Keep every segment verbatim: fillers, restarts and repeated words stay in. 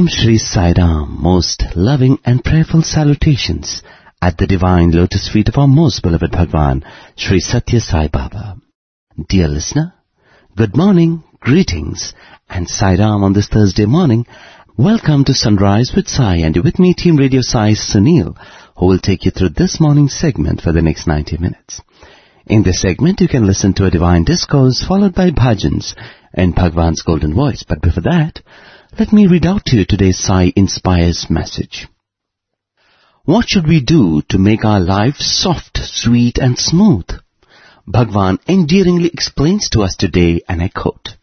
Om Shri Sai Ram, most loving and prayerful salutations at the divine lotus feet of our most beloved Bhagwan, Shri Satya Sai Baba. Dear listener, good morning, greetings, and Sai Ram on this Thursday morning. Welcome to Sunrise with Sai, and with me, Team Radio Sai Sunil, who will take you through this morning's segment for the next ninety minutes. In this segment, you can listen to a divine discourse followed by bhajans in Bhagwan's golden voice. But before that, let me read out to you today's Sai Inspires message. What should we do to make our life soft, sweet and smooth? Bhagwan endearingly explains to us today, and I quote,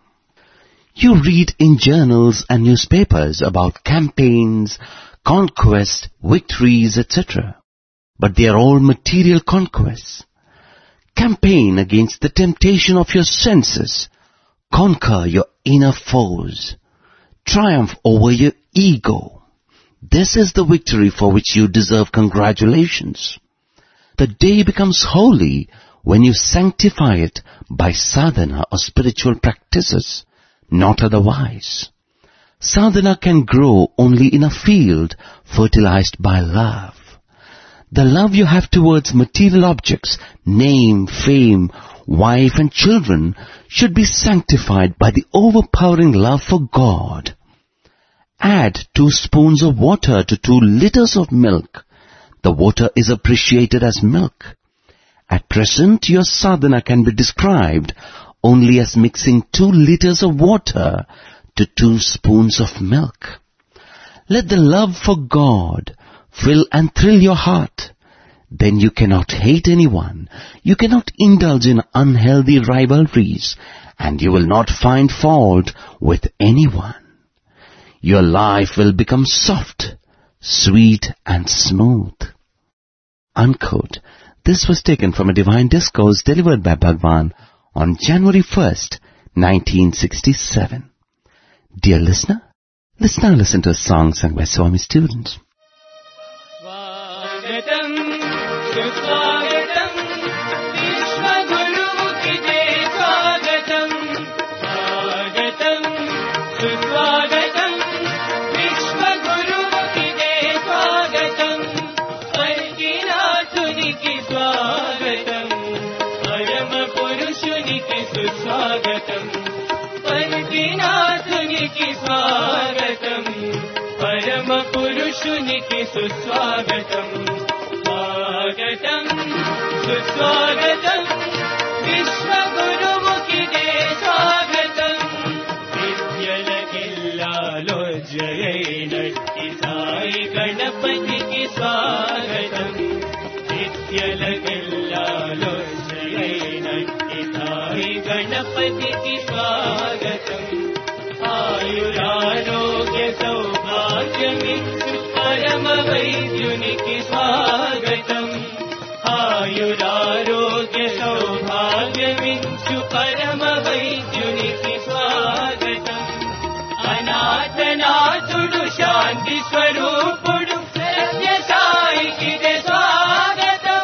"You read in journals and newspapers about campaigns, conquests, victories, et cetera. But they are all material conquests. Campaign against the temptation of your senses. Conquer your inner foes. Triumph over your ego. This is the victory for which you deserve congratulations. The day becomes holy when you sanctify it by sadhana or spiritual practices, not otherwise. Sadhana can grow only in a field fertilized by love. The love you have towards material objects, name, fame, wife and children should be sanctified by the overpowering love for God. Add two spoons of water to two liters of milk. The water is appreciated as milk. At present, your sadhana can be described only as mixing two liters of water to two spoons of milk. Let the love for God fill and thrill your heart. Then you cannot hate anyone. You cannot indulge in unhealthy rivalries, and you will not find fault with anyone. Your life will become soft, sweet and smooth." Unquote. This was taken from a divine discourse delivered by Bhagwan on January first, nineteen sixty-seven. Dear listener, let's now listen to a song sung by Swami students. Swagatam, Swagatam, Vishwa Guru ki jai Swagatam, Swagatam, Swagatam, Vishwa Guru ki jai Swagatam, Parkinathuni ki Swagatam, Parama Purushuni ki Swagatam, Parkinathuni ki Swagatam, Parama Purushuni ki Swagatam. Swagatam, Swagatam, Vishwa Guru ki jai Swagatam, Vidyalakillalo Jayai Sai Ganapati ki Swagatam, Vidyalakillalo Jayai Sai Ganapati ki Swagatam, Ayurarogya Saubhagyamitu Parama Vaidyuni ki Swagatam, Ayurarogya Saubhagyamitu Parama Vaidyuni ki Swagatam, Anathanathudu Shanti Swarupudu Satya Sai ki jai Swagatam,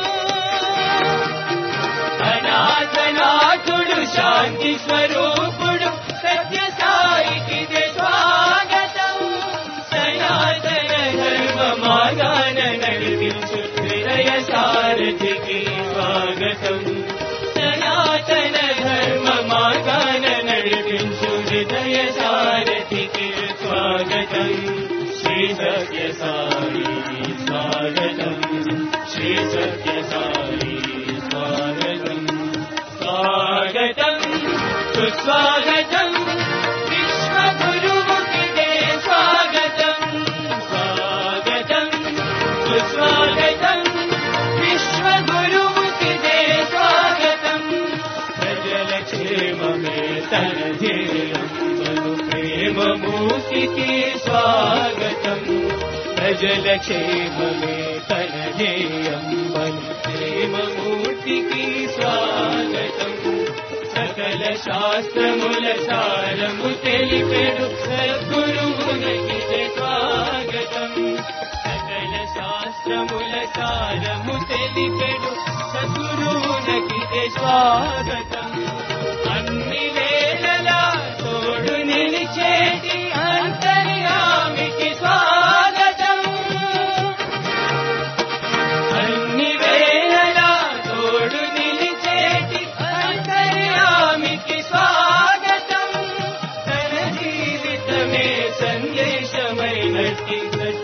Anathanathudu Shanti Swarupudu Satya Sai ki jai Swagatam, Sanatana Dharma Margana Nadivinchu Hridaya Sarathi ki Swagatam, Sanatana Dharma Margana Nadivinchu Hridaya Sarathi ki Swagatam, Shri Satya Sai Swagatam, Shri Satya Sai Swagatam, Swagatam, Swagatam, Vishwa Guru ki jai Swagatam, Swagatam, Swagatam, Vishwa Guru ki jai Swagatam, Prajala Kshema mein Tanajeyam Manu Prema Murti ki Swagatam, Prajala Kshema mein Tanajeyam Manu Prema Murti ki Swagatam, Sakala Shastra Mula Saramu Telipedu Sadguru Munaki jai Swagatam, Sakala Shastra Mula Saramu Telipedu Sadguru Munaki jai Swagatam, Anni Velala Todu Nilicheti Antari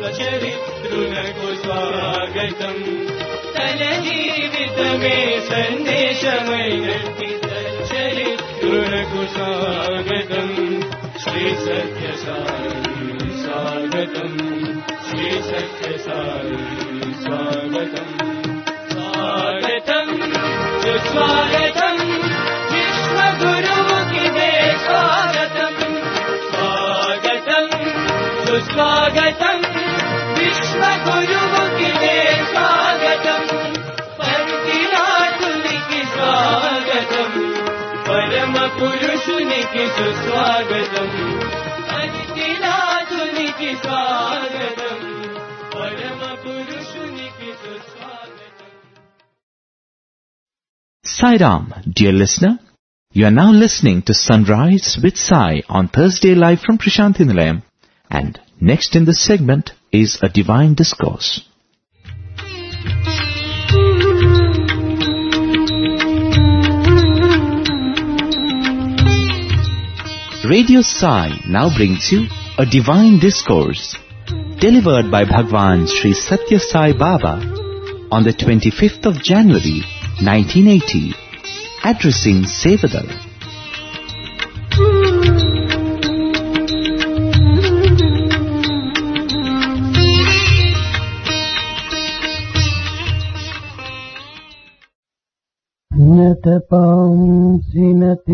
స్వచరిత్రునకు స్వాగతం తన జీవితమే సందేశమైనట్టి సచ్చరిత్రునకు స్వాగతం శ్రీ సత్య సాయి స్వాగతం శ్రీ సత్య సాయి స్వాగతం స్వాగతం సుస్వాగతం విశ్వగురువుకి they స్వాగతం స్వాగతం సుస్వాగతం విశ్వగురువుకి దే స్వాగతం పంకినాథునికి స్వాగతం పరమ పురుషునికి సుస్వాగతం పంకినాథునికి స్వాగతం పరమ పురుషునికి సుస్వాగతం. Sai Ram, dear listener, you are now listening to Sunrise with Sai on Thursday live from Prashanthi Nilayam, and next in this segment is a divine discourse. Radio Sai now brings you a divine discourse delivered by Bhagwan Sri Satya Sai Baba on the twenty-fifth of January nineteen eighty, addressing Sevadal. నతపాంసి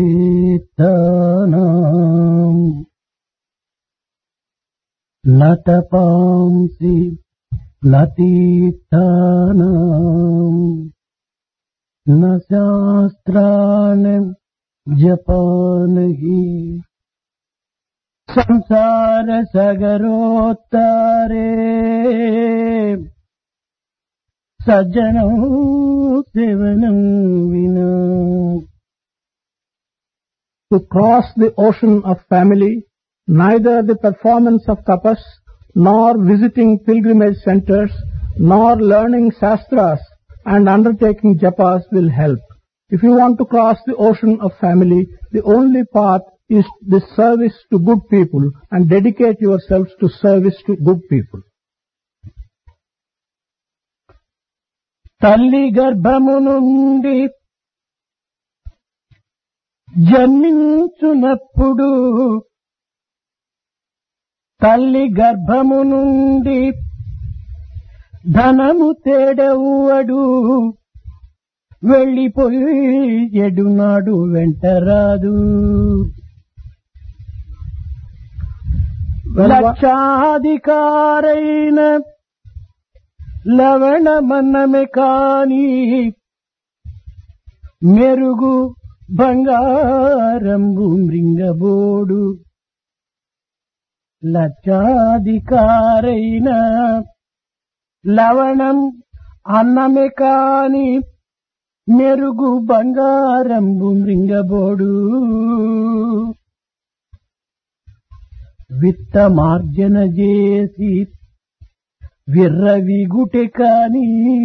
నతీర్థానాం నతపాంసి నతీర్థానాం న శాస్త్రాన్ జపానహి సంసార సగరోత్తారే సజ్జనం సేవనం వినా. To cross the ocean of family, neither the performance of tapas, nor visiting pilgrimage centers, nor learning shastras and undertaking japas will help. If you want to cross the ocean of family, the only path is the service to good people, and dedicate yourselves to service to good people. తల్లి గర్భము నుండి జన్మించునప్పుడు తల్లి గర్భము నుండి ధనము తేడవువడు వెళ్ళిపోయి ఎడునాడు వెంటరాదు. లక్షాధికారైన లవణమన్నమే కాని మెరుగు బంగారంబు మృంగబోడు. లక్షాధికారైన లవణం అన్నమే కాని మెరుగు బంగారంబు మృంగబోడు. విత్తమార్జన చేసి విర్రవిగుటె కాని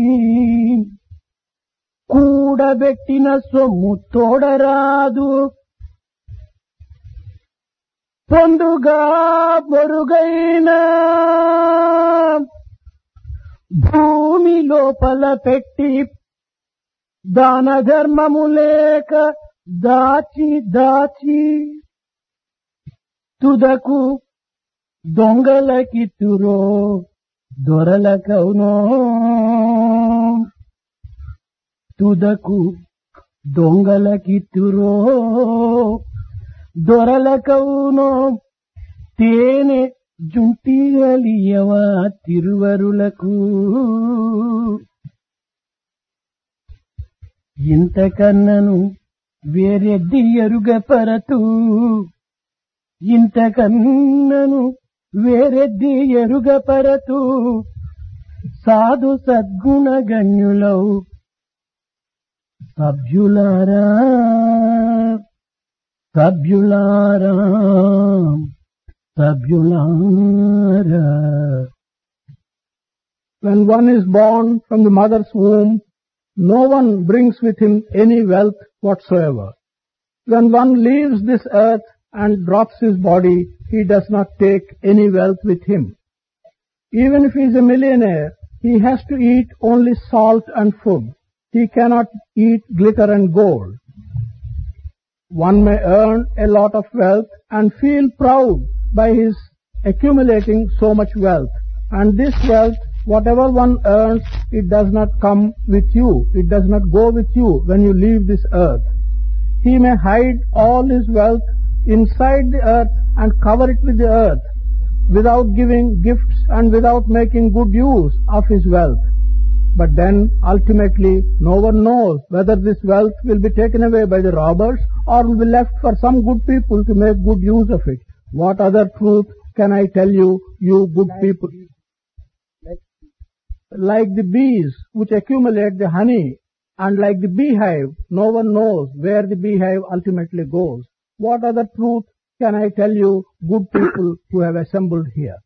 కూడబెట్టిన సొమ్ము తోడరాదు. పొందుగా పొరుగైన భూమి లోపల పెట్టి దాన ధర్మము లేక దాచి దాచి తుదకు దొంగలకిత్తురో దొరలకవునో. తుదకు దొంగలకిత్తురో దొరలకవునో. తేనె జుంటిగలియవా తిరువరులకు. ఇంతకన్నను వేరెద్ది ఎరుగపరతు. ఇంతకన్నను వేరెద్ది ఎరుగపరతు. సాధు సద్గుణ గణ్యులౌ సభ్యులారా సభ్యులారా సభ్యులారా. When one is born from the mother's womb, no one brings with him any wealth whatsoever. When one leaves this earth and drops his body, he does not take any wealth with him. Even if he is a millionaire, he has to eat only salt and food. He cannot eat glitter and gold. One may earn a lot of wealth and feel proud by his accumulating so much wealth. And this wealth, whatever one earns, it does not come with you. It does not go with you when you leave this earth. He may hide all his wealth inside the earth and cover it with the earth without giving gifts and without making good use of his wealth. But then ultimately no one knows whether this wealth will be taken away by the robbers or will be left for some good people to make good use of it. What other truth can I tell you, you good people? Like the bees which accumulate the honey, and like the beehive, no one knows where the beehive ultimately goes. What other truth can I tell you, good people who have assembled here?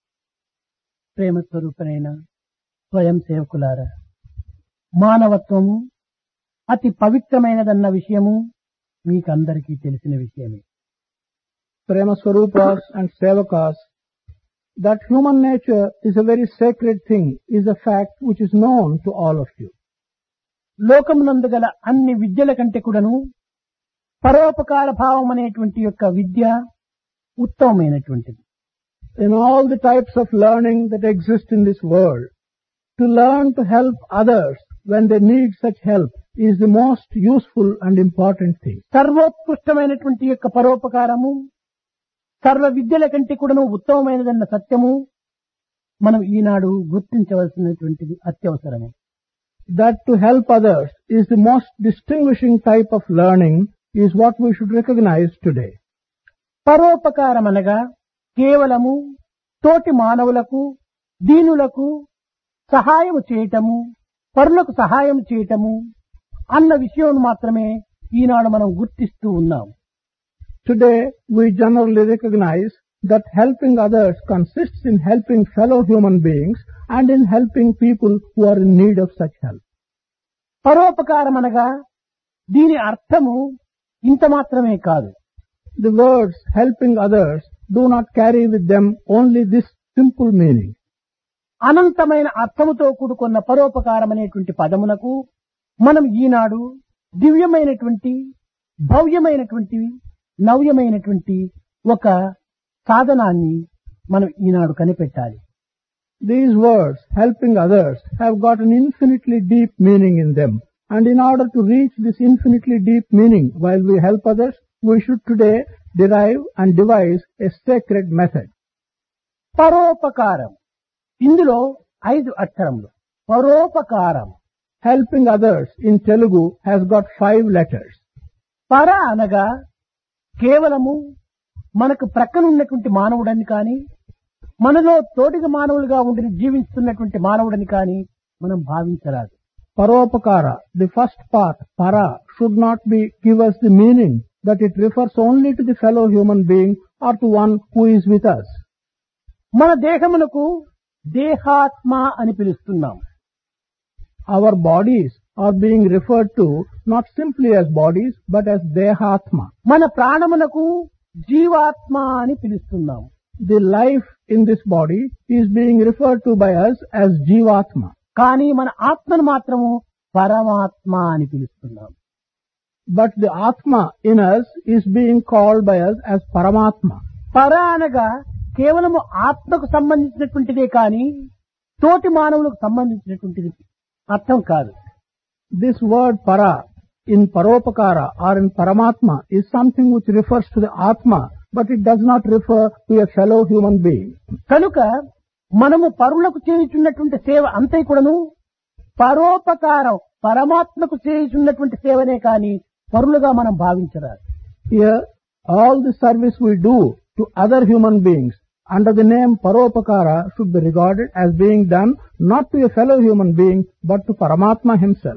ప్రేమ స్వరూపనైన స్వయం సేవకులారా, మానవత్వము అతి పవిత్రమైనదన్న విషయము మీకందరికీ తెలిసిన విషయమే. Prema Swarupas and Sevakas, that human nature is a very sacred thing, is a fact which is known to all of you. లోకమునందు గల అన్ని విద్యల కంటే కూడాను పరోపకార భావం అనేటువంటి యొక్క విద్య ఉత్తమమైనటువంటిది. In all the types of learning that exist in this world, to learn to help others when they need such help is the most useful and important thing. సర్వోత్కృష్టమైనటువంటి యొక్క పరోపకారము సర్వ విద్యల కంటే కూడాను ఉత్తమమైనదన్న సత్యము మనం ఈనాడు గుర్తించవలసినటువంటిది అత్యవసరము. That to help others is the most distinguishing type of learning is what we should recognize today. పరోపకారం అనగా కేవలము తోటి మానవులకు దీనులకు సహాయం చేయటము, పరులకు సహాయం చేయటము అన్న విషయం మాత్రమే ఈనాడు మనం గుర్తిస్తూ ఉన్నాం. Today we generally recognize that helping others consists in helping fellow human beings and in helping people who are in need of such help. పరోపకారం అనగా దీని అర్థము ఇంత మాత్రమే కాదు. The words helping others do not carry with them only this simple meaning. అనంతమైన అర్థముతో కూడుకున్న పరోపకారం అనేటువంటి పదమునకు మనం ఈనాడు దివ్యమైనటువంటి భవ్యమైనటువంటి నవ్యమైనటువంటి ఒక సాధనాన్ని మనం ఈనాడు కనిపెట్టాలి. These words, helping others, have got an infinitely deep meaning in them. And in order to reach this infinitely deep meaning while we help others, we should today derive and devise a sacred method. పరోపకారం, ఇందులో ఐదు అక్షరములు. పరోపకారం, helping others in Telugu has got five letters. పర అనగా కేవలము మనకు ప్రక్కనున్నటువంటి మానవుడని కానీ, మనలో తోటిగా మానవులుగా ఉండి జీవిస్తున్నటువంటి మానవుడని కానీ మనం భావించరాదు. Paropakara, the first part, para, should not be give us the meaning that it refers only to the fellow human being or to one who is with us. మన దేహమునకు దేహాత్మ అని పిలుస్తున్నాం. Our bodies are being referred to not simply as bodies but as dehatma. మన ప్రాణమునకు జీవాత్మ అని పిలుస్తున్నాం. The life in this body is being referred to by us as jivatma. కానీ మన ఆత్మను మాత్రము పరమాత్మ అని పిలుస్తున్నాం. But the atma in us is being called by us as paramatma. పర అనగా కేవలము ఆత్మకు సంబంధించినటువంటిదే కానీ తోటి మానవులకు సంబంధించినటువంటిది అర్థం కాదు. This word para in paropakara or in paramatma is something which refers to the atma, but it does not refer to a fellow human being. కనుక మనము పరులకు చేయుచున్నటువంటి సేవ అంతే కూడాను పరోపకారం, పరమాత్మకు చేయుచున్నటువంటి సేవనే కానీ పరులుగా మనం భావించరాదు. Here all the service we do to other human beings under the name paropakara should be regarded as being done not to a fellow human being but to Paramatma himself.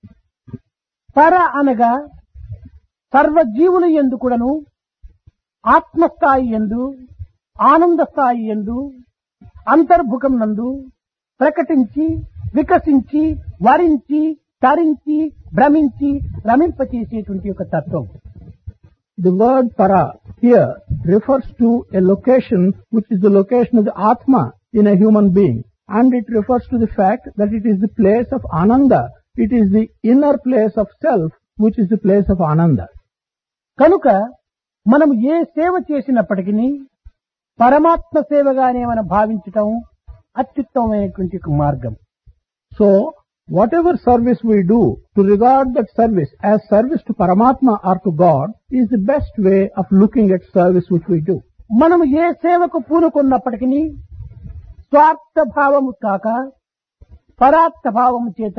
పర అనగా సర్వజీవుల యందు కూడాను ఆత్మస్థాయి యందు, ఆనంద స్థాయి యందు, అంతర్భుకం నందు ప్రకటించి వికసించి వరించి తరించి భ్రమించి రమింపచేసేటువంటి ఒక తత్వం. The word para here refers to a location which is the location of the Atma in a human being, and it refers to the fact that it is the place of Ananda. It is the inner place of self which is the place of Ananda. కనుక మనం ఏ సేవ చేసినప్పటికీ పరమాత్మ సేవగానే మనం భావించటం అత్యుత్తమమైనటువంటి ఒక మార్గం. So, whatever service we do, to regard that service as service to Paramatma or to God is the best way of looking at service which we do. మనం ఏ సేవకు పూనుకున్నప్పటికీ స్వార్థ భావము కాక పరార్థ భావము చేత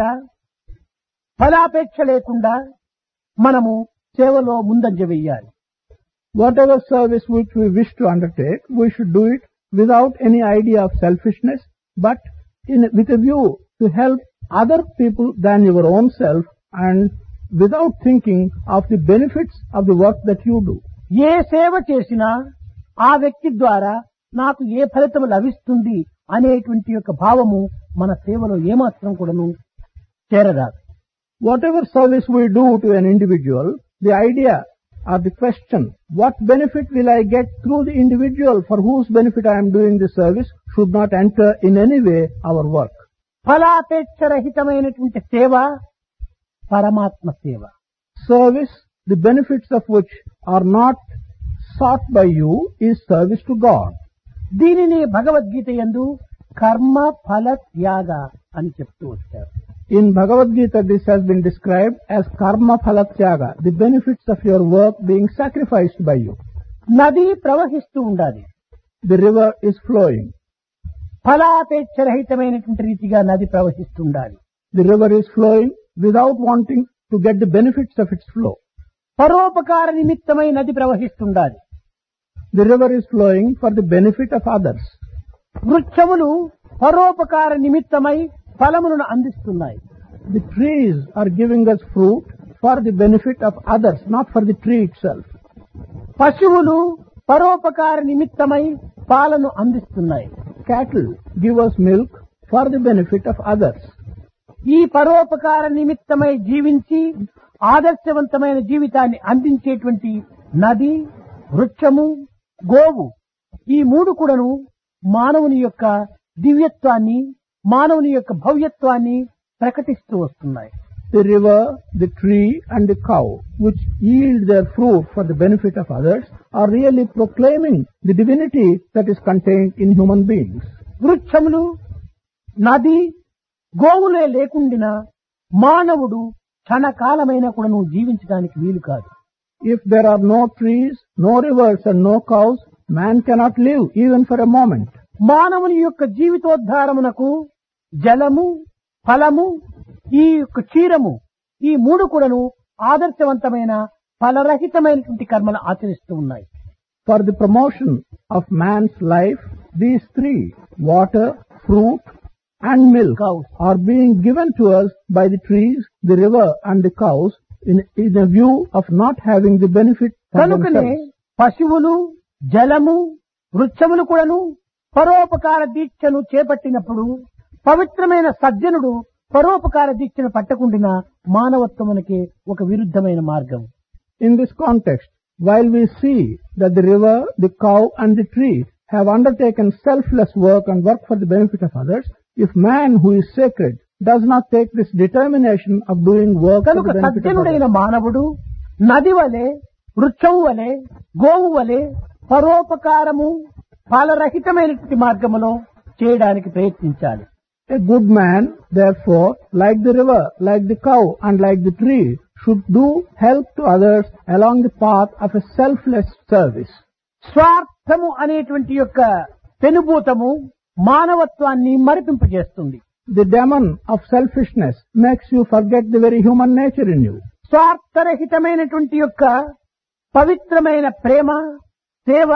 ఫలాపేక్ష లేకుండా మనము సేవలో ముందంజ వెయ్యాలి. Whatever service which we wish to undertake, we should do it without any idea of selfishness, but in, with a view to help other people than your own self and without thinking of the benefits of the work that you do. ఏ సేవ చేసినా ఆ వ్యక్తి ద్వారా నాకు ఏ ఫలితం లభిస్తుంది అనేటువంటి యొక్క భావము మన సేవలో ఏమాత్రం కూడాను చేరరాదు. Whatever service we do to an individual, the idea or the question, what benefit will I get through the individual for whose benefit I am doing the service, should not enter in any way our work. ఫలాపేక్ష రహితమైనటువంటి సేవ పరమాత్మ సేవ. Service, the benefits of which are not sought by you, is service to God. దీనిని భగవద్గీత యందు కర్మ ఫల త్యాగ అని చెప్తూ వచ్చారు. In Bhagavad Gita, this has been described as karma phala tyaga, the benefits of your work being sacrificed by you. నది ప్రవహిస్తూ ఉండాలి. The river is flowing. ఫలాపేక్ష రహితమైనటువంటి రీతిగా నది ప్రవహిస్తూ ఉండాలి. The river is flowing without wanting to get the benefits of its flow. పరోపకార నిమిత్తమై నది ప్రవహిస్తుండాలి. The river is flowing for the benefit of others. వృక్షములు పరోపకార నిమిత్తమై ఫలములను అందిస్తున్నాయి. The trees are giving us fruit for the benefit of others, not for the tree itself. పశువులు పరోపకార నిమిత్తమై పాలను అందిస్తున్నాయి. Cattle give us milk for the benefit of others. ఈ పరోపకార నిమిత్తమై జీవించి ఆదర్శవంతమైన జీవితాన్ని అందించేటువంటి నది, వృక్షము, గోవు ఈ మూడు కూడాను మానవుని యొక్క దివ్యత్వాన్ని, మానవుని యొక్క భవ్యత్వాన్ని ప్రకటిస్తూ వస్తున్నాయి. The river, the tree and the cow, which yield their fruit for the benefit of others, are really proclaiming the divinity that is contained in human beings. వృక్షములు, నది, గోవులే లేకుండినా మానవుడు క్షణకాలమైన కూడాను జీవించడానికి వీలు కాదు. If there are no trees, no rivers and no cows, man cannot live even for a moment. మానవుని యొక్క జీవితోద్ధారమునకు జలము, ఫలము, ఈ యొక్క క్షీరము ఈ మూడు కూడాను ఆదర్శవంతమైన ఫలరహితమైనటువంటి కర్మలు ఆచరిస్తూ ఉన్నాయి. For the promotion of man's life, these three, water, fruit and milk, are being given to us by the trees, the river and the cows in, in a view of not having the benefit for కనుకనే themselves. పశువులు, జలము, వృక్షములు కూడాను పరోపకార దీక్షను చేపట్టినప్పుడు పవిత్రమైన సజ్జనుడు పరోపకార దీక్షను పట్టకుండిన మానవత్వమునకే ఒక విరుద్ధమైన మార్గం. In this context, while we see that the river, the cow and the tree have undertaken selfless work and work for the benefit of others, if man who is sacred does not take this determination of doing work for కనుక the benefit of సజ్జనుడైన others, మానవుడు నది వలె, వృక్షము వలె, గోవు వలె పరోపకారము ఫలరహితమైనటువంటి మార్గములో చేయడానికి ప్రయత్నించాలి. a good man, therefore, like the river, like the cow and like the tree, should do help to others along the path of a selfless service. స్వార్థము అనేటువంటి యొక్క పెనుభూతము మానవత్వాన్ని మరిపింపజేస్తుంది. The demon of selfishness makes you forget the very human nature in you. స్వార్థరహితమైనటువంటి యొక్క పవిత్రమైన ప్రేమ, సేవ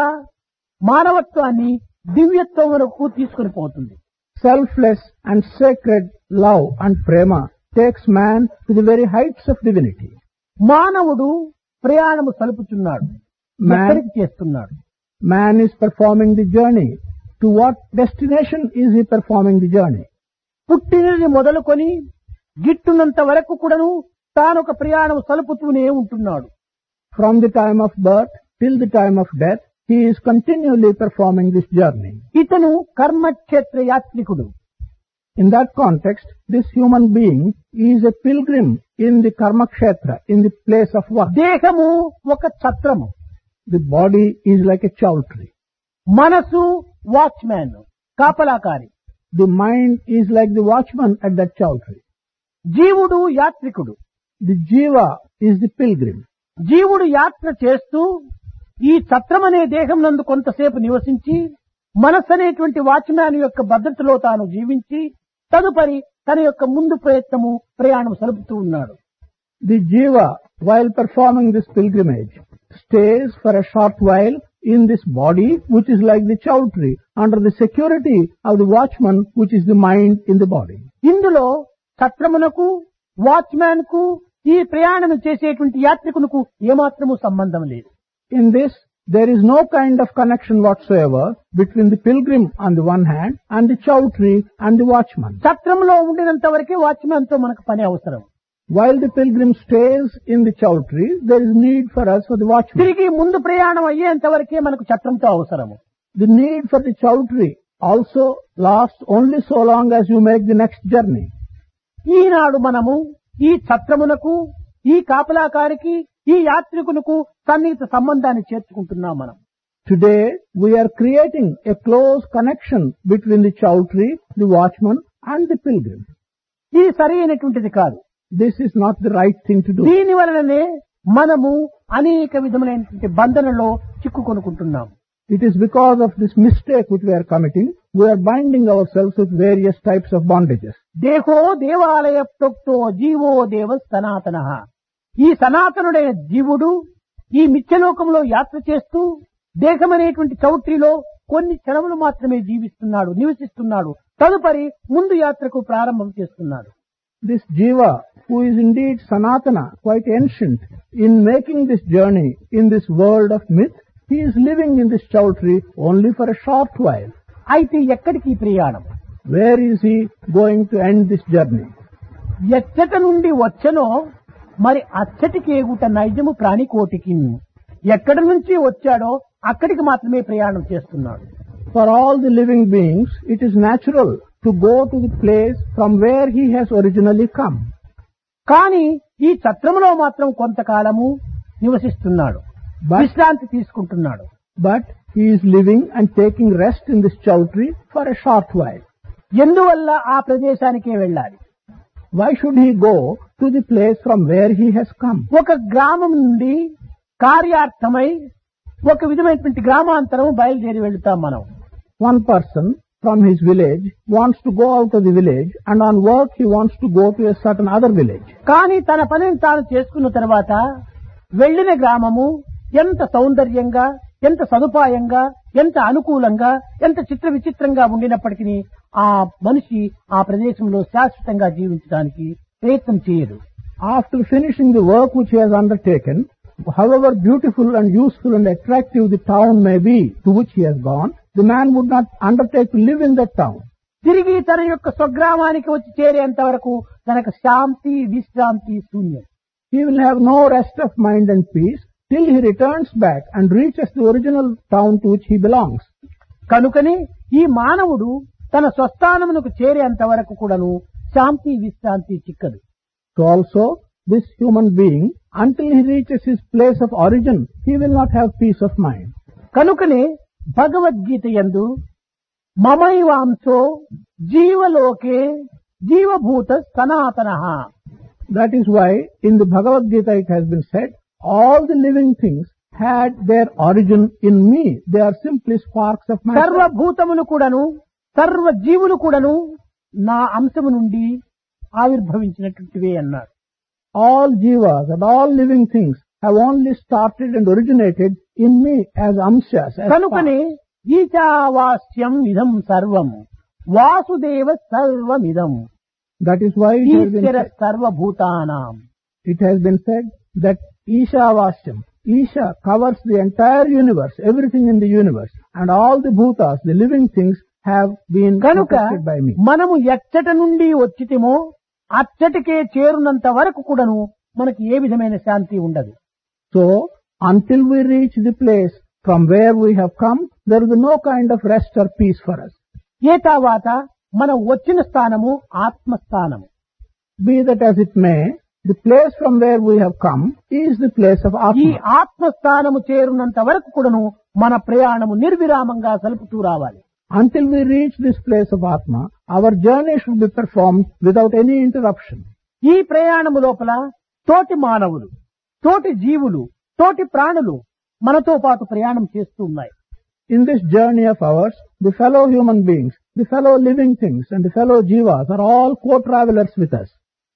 మానవత్వాన్ని దివ్యత్వం వరకు తీసుకుని పోతుంది. Selfless and sacred love and prema takes man to the very heights of divinity. మానవుడు ప్రయాణము సలుపుచున్నాడు, Man- ఎక్కడికి చేస్తున్నాడు? Man is performing the journey. To what destination is he performing the journey? పుట్టినది మొదలుకొని గిట్టున్నంత వరకు కూడాను తాను ఒక ప్రయాణం సలుపుతూనే ఉంటున్నాడు. From the time of birth till the time of death, he is continually performing this journey. ఇతను కర్మక్షేత్ర యాత్రికుడు. In that context, this human being is a pilgrim in the karma kshetra, in the place of work. దేహము ఒక ఛత్రము, The body is like a chowtry. మనసు watchman, కాపలాకారి. The mind is like the watchman at that chowtry. జీవుడు యాత్రికుడు. The jiva is the pilgrim. జీవుడు యాత్ర చేస్తూ ఈ ఛత్రం అనే దేహం నందు కొంతసేపు నివసించి మనస్సు అనేటువంటి వాచ్మ్యాన్ యొక్క భద్రతలో తాను జీవించి తదుపరి తన యొక్క ముందు ప్రయత్నము ప్రయాణం సలుపుతూ ఉన్నాడు. The jiva, while performing this pilgrimage, stays for a short while in this body, which is like the chowtry, under the security of the watchman, which is the mind in the body. ఇందులో ఛత్రమునకు watchman కు ఈ ప్రయాణం చేసేటువంటి యాత్రికునకు ఏమాత్రము సంబంధం లేదు. In this, there is no kind of connection whatsoever between the pilgrim on the one hand and the chowtry and the watchman. ఛత్రంలో ఉండినంత వరకే watchman తో మనకు పని అవసరం. While the pilgrim stays in the chowtry, there is need for us for the watchman. తిరిగి ముందు ప్రయాణం అయ్యేంత వరకే మనకు ఛత్రంతో అవసరము. The need for the chowtry also lasts only so long as you make the next journey. ఈనాడు మనము ఈ ఛత్రమునకు, ఈ కాపలాకారికి, ఈ యాత్రికునకు సన్నిహిత సంబంధాన్ని చేర్చుకుంటున్నాం మనం. Today, we are creating a close connection between the chowtry, the watchman and the pilgrim. ఈ సరి అయినటువంటిది కాదు. This is not the right thing to do. దీని వలననే మనము అనేక విధములైనటువంటి బంధనలో చిక్కుకొనుకుంటున్నాం. It is because of this mistake which we are committing, we are binding ourselves with various types of bondages. దేహో దేవాలయ ప్రోక్తో GO దేవ సనాతన. ఈ సనాతనుడైన జీవుడు ఈ మిథ్యలోకంలో యాత్ర చేస్తూ దేహమనేటువంటి చౌట్రీలో కొన్ని క్షణములు మాత్రమే జీవిస్తున్నాడు, నివసిస్తున్నాడు. తదుపరి ముందు యాత్రకు ప్రారంభం చేస్తున్నాడు. This jiva, who is indeed sanatana, quite ancient, in making this journey in this world of myth, he is living in this chowtry only for a short while. అయితే ఎక్కడికి ఈ ప్రయాణం? Where is he going to end this journey? ఎచ్చట నుండి వచ్చనో మరి అచ్చటికి ఎగుట నైజము ప్రాణికోటికి. ఎక్కడి నుంచి వచ్చాడో అక్కడికి మాత్రమే ప్రయాణం చేస్తున్నాడు. For all the living beings, it is natural to go to the place from where he has originally come. కానీ ఈ ఛత్రములో మాత్రం కొంతకాలము నివసిస్తున్నాడు, But, విశ్రాంతి తీసుకుంటున్నాడు. but he is living and taking rest in this chowtry for a short while. ఎందువల్ల ఆ ప్రదేశానికే వెళ్ళాలి? Why should he go to the place from where he has come? ఒక గ్రామం నుండి కార్యార్థమై ఒక విధమైనటువంటి గ్రామాంతరం బయలుదేరి వెళ్తాం మనం. One person from his village wants to go out of the village, and on work he wants to go to a certain other village. కానీ తన పనిని తాను చేసుకున్న తర్వాత వెళ్లిన గ్రామము ఎంత సౌందర్యంగా, ఎంత సదుపాయంగా, ఎంత అనుకూలంగా, ఎంత చిత్ర విచిత్రంగా ఉండినప్పటికీ ఆ మనిషి ఆ ప్రదేశంలో శాశ్వతంగా జీవించడానికి ప్రయత్నం చేయడు. After finishing the work which he has undertaken, however beautiful and useful and attractive the town may be to which he has gone, the man would not undertake to live in that town. తిరిగి తన యొక్క స్వగ్రామానికి వచ్చి చేరేంత వరకు తనకు శాంతి, విశ్రాంతి శూన్యం. He will have no rest of mind and peace till he returns back and reaches the original town to which he belongs. కనుకనే ఈ మానవుడు తన స్వస్థానమునకు చేరేంత వరకు కూడాను శాంతి, విశ్రాంతి చిక్కదు. So also, this human being, until he reaches his place of origin, he will not have peace of mind. కనుకనే భగవద్గీత యందు మమైవాంశో జీవలోకే జీవభూత సనాతనః. That is why in the Bhagavad Gita it has been said, all the living things had their origin in me. They are simply sparks of myself. సర్వభూతములు కూడాను, సర్వ జీవులు కూడాను నా అంశము నుండి ఆవిర్భవించినటువంటివే అన్నారు. All jivas and all living things have only started and originated in me as amshas. As కనుకనే ఈశావాస్యం ఇదం సర్వం Vasudeva సర్వమిదం that is why it has, been Eshwara said, సర్వభూతానాం. it has been said that Ishavasyam, Isha covers the entire universe, everything in the universe, and all the bhutas, the living things, have been కనుక protected by me. మనము ఎచ్చట నుండి వచ్చితేమో అచ్చటికే చేరునంత వరకు కూడాను మనకి ఏ విధమైన శాంతి ఉండదు. So, until we reach the place from where we have come, there will be no kind of rest or peace for us. ఏ తర్వాత మనం వచ్చిన స్థానము ఆత్మస్థానము. Be that as it may, the place from where we have come is the place of ఈ Atma. ఆత్మస్థానము చేరునంత వరకు కూడాను మన ప్రయాణము నిర్విరామంగా సలుపుతూ రావాలి. Until we reach this place of Atma, our journey should be performed without any interruption. ఈ ప్రయాణము లోపల తోటి మానవులు, తోటి జీవులు, తోటి ప్రాణులు మనతో పాటు ప్రయాణం చేస్తూ ఉన్నాయి. In this journey of ours, the fellow human beings, the fellow living things and the fellow jivas are all co-travelers with us.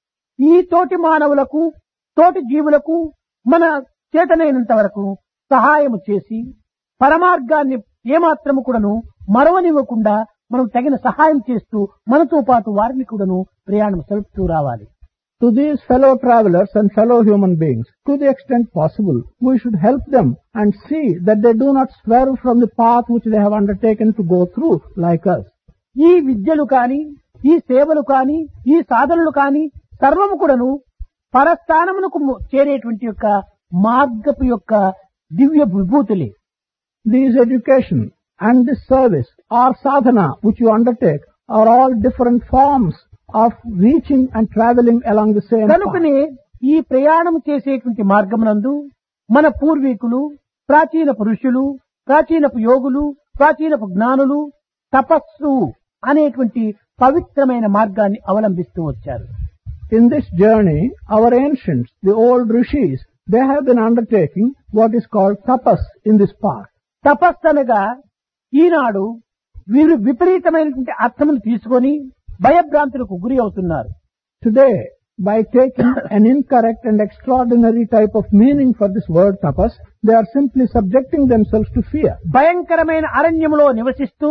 ఈ తోటి మానవులకు, తోటి జీవులకు మన చేతనైనంత వరకు సహాయము చేసి పరమార్గాన్ని ఏమాత్రము కూడాను మరవనివ్వకుండా మనం తగిన సహాయం చేస్తూ మనతో పాటు వారిని కూడాను ప్రయాణం సలుపుతూ రావాలి. To these fellow travelers and fellow human beings, to the extent possible, we should help them and see that they do not swerve from the path which they have undertaken to go through like us. ఈ విద్యలు కాని, ఈ సేవలు కాని, ఈ సాధనలు కాని సర్వము కూడాను పరస్థానమునకు చేరేటువంటి యొక్క మార్గపు యొక్క దివ్య విభూతులే. These education and this service or sadhana which you undertake are all different forms of reaching and traveling along the same path. కనుకనే ఈ ప్రయాణం చేసేటువంటి మార్గమునందు మన పూర్వీకులు, ప్రాచీన పురుషులు, ప్రాచీనపు యోగులు, ప్రాచీనపు జ్ఞానులు తపస్సు అనేటువంటి పవిత్రమైన మార్గాన్ని అవలంబిస్తూ వచ్చారు. In this journey, our ancients, the old rishis, they have been undertaking what is called tapas in this path. తపస్సు అనగా ఈనాడు వీరు విపరీతమైనటువంటి అర్థమును తీసుకొని భయభ్రాంతులకు గురి అవుతున్నారు. Today, by taking an incorrect and extraordinary type of meaning for this word tapas, they are simply subjecting themselves to fear. భయంకరమైన అరణ్యములో నివసిస్తూ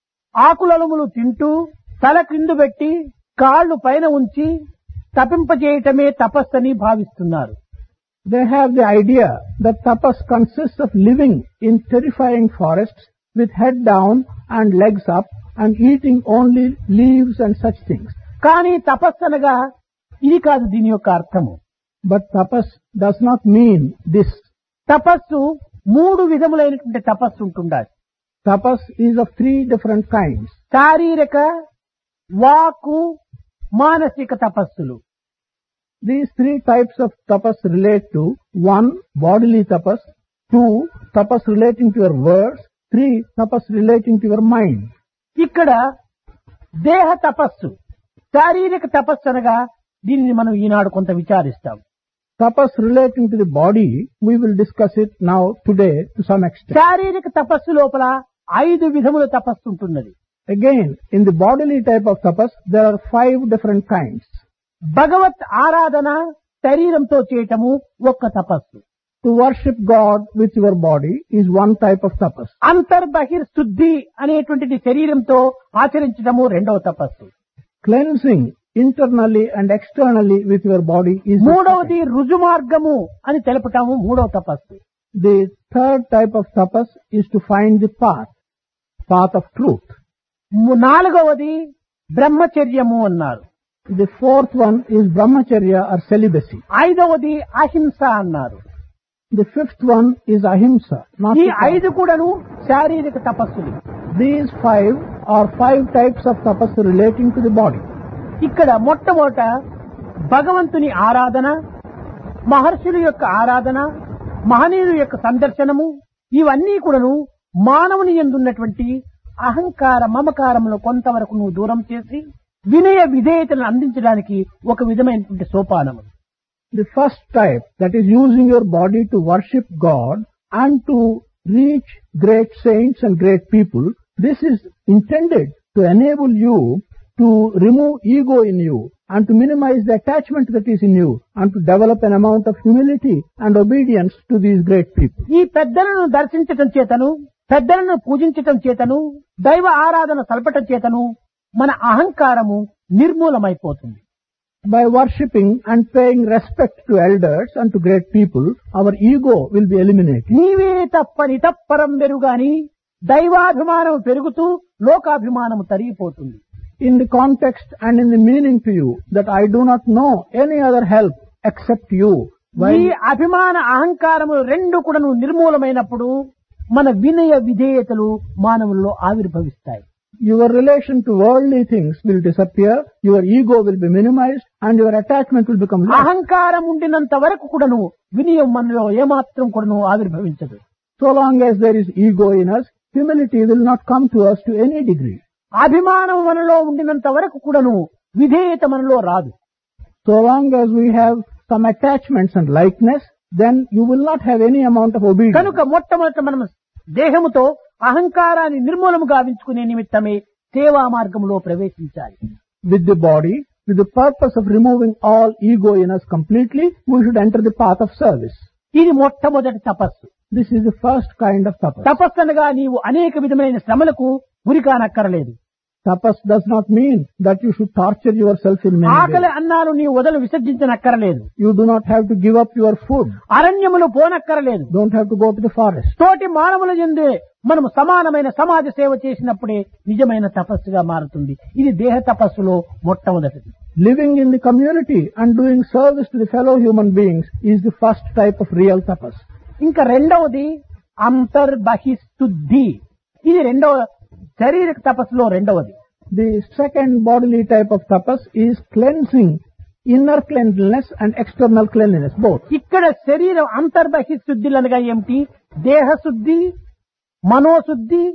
ఆకులములు తింటూ తల క్రిందు పెట్టి కాళ్ళు పైన ఉంచి తపింపజేయటమే తపస్సని భావిస్తున్నారు. They have the idea that tapas consists of living in terrifying forests with head down and legs up and eating only leaves and such things. కానీ తపస్సు అనగా ఇది కాదు దీని యొక్క అర్థము. But tapas does not mean this. తపస్సు మూడు విధములైనటువంటి తపస్సు ఉంటుండాలి. Tapas is of three different kinds. శారీరక, వాక్కు, మానసిక తపస్సులు. These three types of tapas relate to one, bodily tapas, two, tapas relating to your words, three, tapas relating to your mind. ఇక్కడ దేహ తపస్సు, శారీరక తపస్సు అనగా దీనిని మనం ఈనాడు కొంత విచారిస్తాం. Tapas relating to the body, we will discuss it now today to some extent. శారీరక తపస్సు లోపల ఐదు విధముల తపస్సు ఉంటున్నది. Again, in the bodily type of tapas, there are five different kinds. భగవత్ ఆరాధన శరీరంతో చేయటము ఒక్క తపస్సు. To worship God with your body is one type of tapas. అంతర్బహిర్ శుద్ధి అనేటువంటిది శరీరంతో ఆచరించటము రెండవ తపస్సు. Cleansing internally and externally with your body is the మూడవది second. రుజు మార్గము అని తెలపటము మూడవ తపస్సు. The third type of tapas is to find the path, path of truth. ము- నాలుగవది బ్రహ్మచర్యము అన్నారు. The fourth one is brahmacharya or celibacy. ఐదవది అహింస అన్నారు. The fifth one is ahimsa. Not ఈ to kill. ఐదు కూడాను శారీరక తపస్సులు. These five are five types of tapas relating to the body. ఇక్కడ మొట్టమొదట భగవంతుని ఆరాధన, మహర్షుల యొక్క ఆరాధన, మహనీయుల యొక్క సందర్శనము, ఇవన్నీ కూడాను మానవుని యందున్నటువంటి అహంకార మమకారమును కొంతవరకు నువ్వు దూరం చేసి వినయ విధేయతను అందించడానికి ఒక విధమైనటువంటి సోపానము. The first type, that is using your body to worship God and to reach great saints and great people, this is intended to enable you to remove ego in you and to minimize the attachment that is in you and to develop an amount of humility and obedience to these great people. ఈ పెద్దలను దర్శించటం చేతను, పెద్దలను పూజించటం చేతను, దైవ ఆరాధన సల్పటం చేతను మన అహంకారము నిర్మూలమైపోతుంది. By worshipping and paying respect to elders and to great people, our ego will be eliminated. నీవే తప్పని తప్పరం వెరుగాని దైవాభిమానం పెరుగుతూ లోకాభిమానము తరిగిపోతుంది. In the context and in the meaning to you that I do not know any other help except you. ఈ While అభిమాన అహంకారము రెండు కూడాను నిర్మూలమైనప్పుడు మన వినయ విధేయతలు మానవుల్లో ఆవిర్భవిస్తాయి. Your relation to worldly things will disappear, your ego will be minimized, and your attachment will become less. అహంకారం ఉండినంత వరకు కూడాను వినయం మనలో ఏమాత్రం కూడాను ఆవిర్భవించదు. So long as there is ego in us, humility will not come to us to any degree. అభిమానం మనలో ఉండినంత వరకు కూడాను విధేయత మనలో రాదు. So long as we have some attachments and likeness, then you will not have any amount of obedience. కనుక మొట్టమొదట మనం దేహముతో అహంకారాన్ని నిర్మూలము గావించుకునే నిమిత్తమే సేవా మార్గంలో ప్రవేశించాలి. With the body, with the purpose of removing all ego in us completely, we should enter the path of service. ఇది మొట్టమొదటి తపస్సు. This is the first kind of tapas. తపస్సు అనగా నీవు అనేక విధమైన శ్రమలకు గురికానక్కరలేదు. Tapas does not mean that you should torture yourself in many ఆకలి ways. అన్నాలు నీ వదలు విసర్జించనక్కరలేదు. You do not have to give up your food. అరణ్యములు పోనక్కరలేదు. Don't have to go to the forest. తోటి మానవుల యందే మనము సమానమైన సమాజ సేవ చేసినప్పుడే నిజమైన తపస్సుగా మారుతుంది. ఇది దేహ తపస్సులో మొట్టమొదటిది. Living in the community and doing service to the fellow human beings is the first type of real tapas. ఇంకా రెండవది అంతర్బహిశుద్ధి. ఇది రెండవ శారీరక తపస్సులో రెండవది. The second bodily type of tapas is cleansing, inner cleanliness and external cleanliness, both. ఇక్కడ శరీరం అంతర్బహిశుద్ధులు అనగా ఏమిటి? దేహశుద్ధి, మనోశుద్ధి,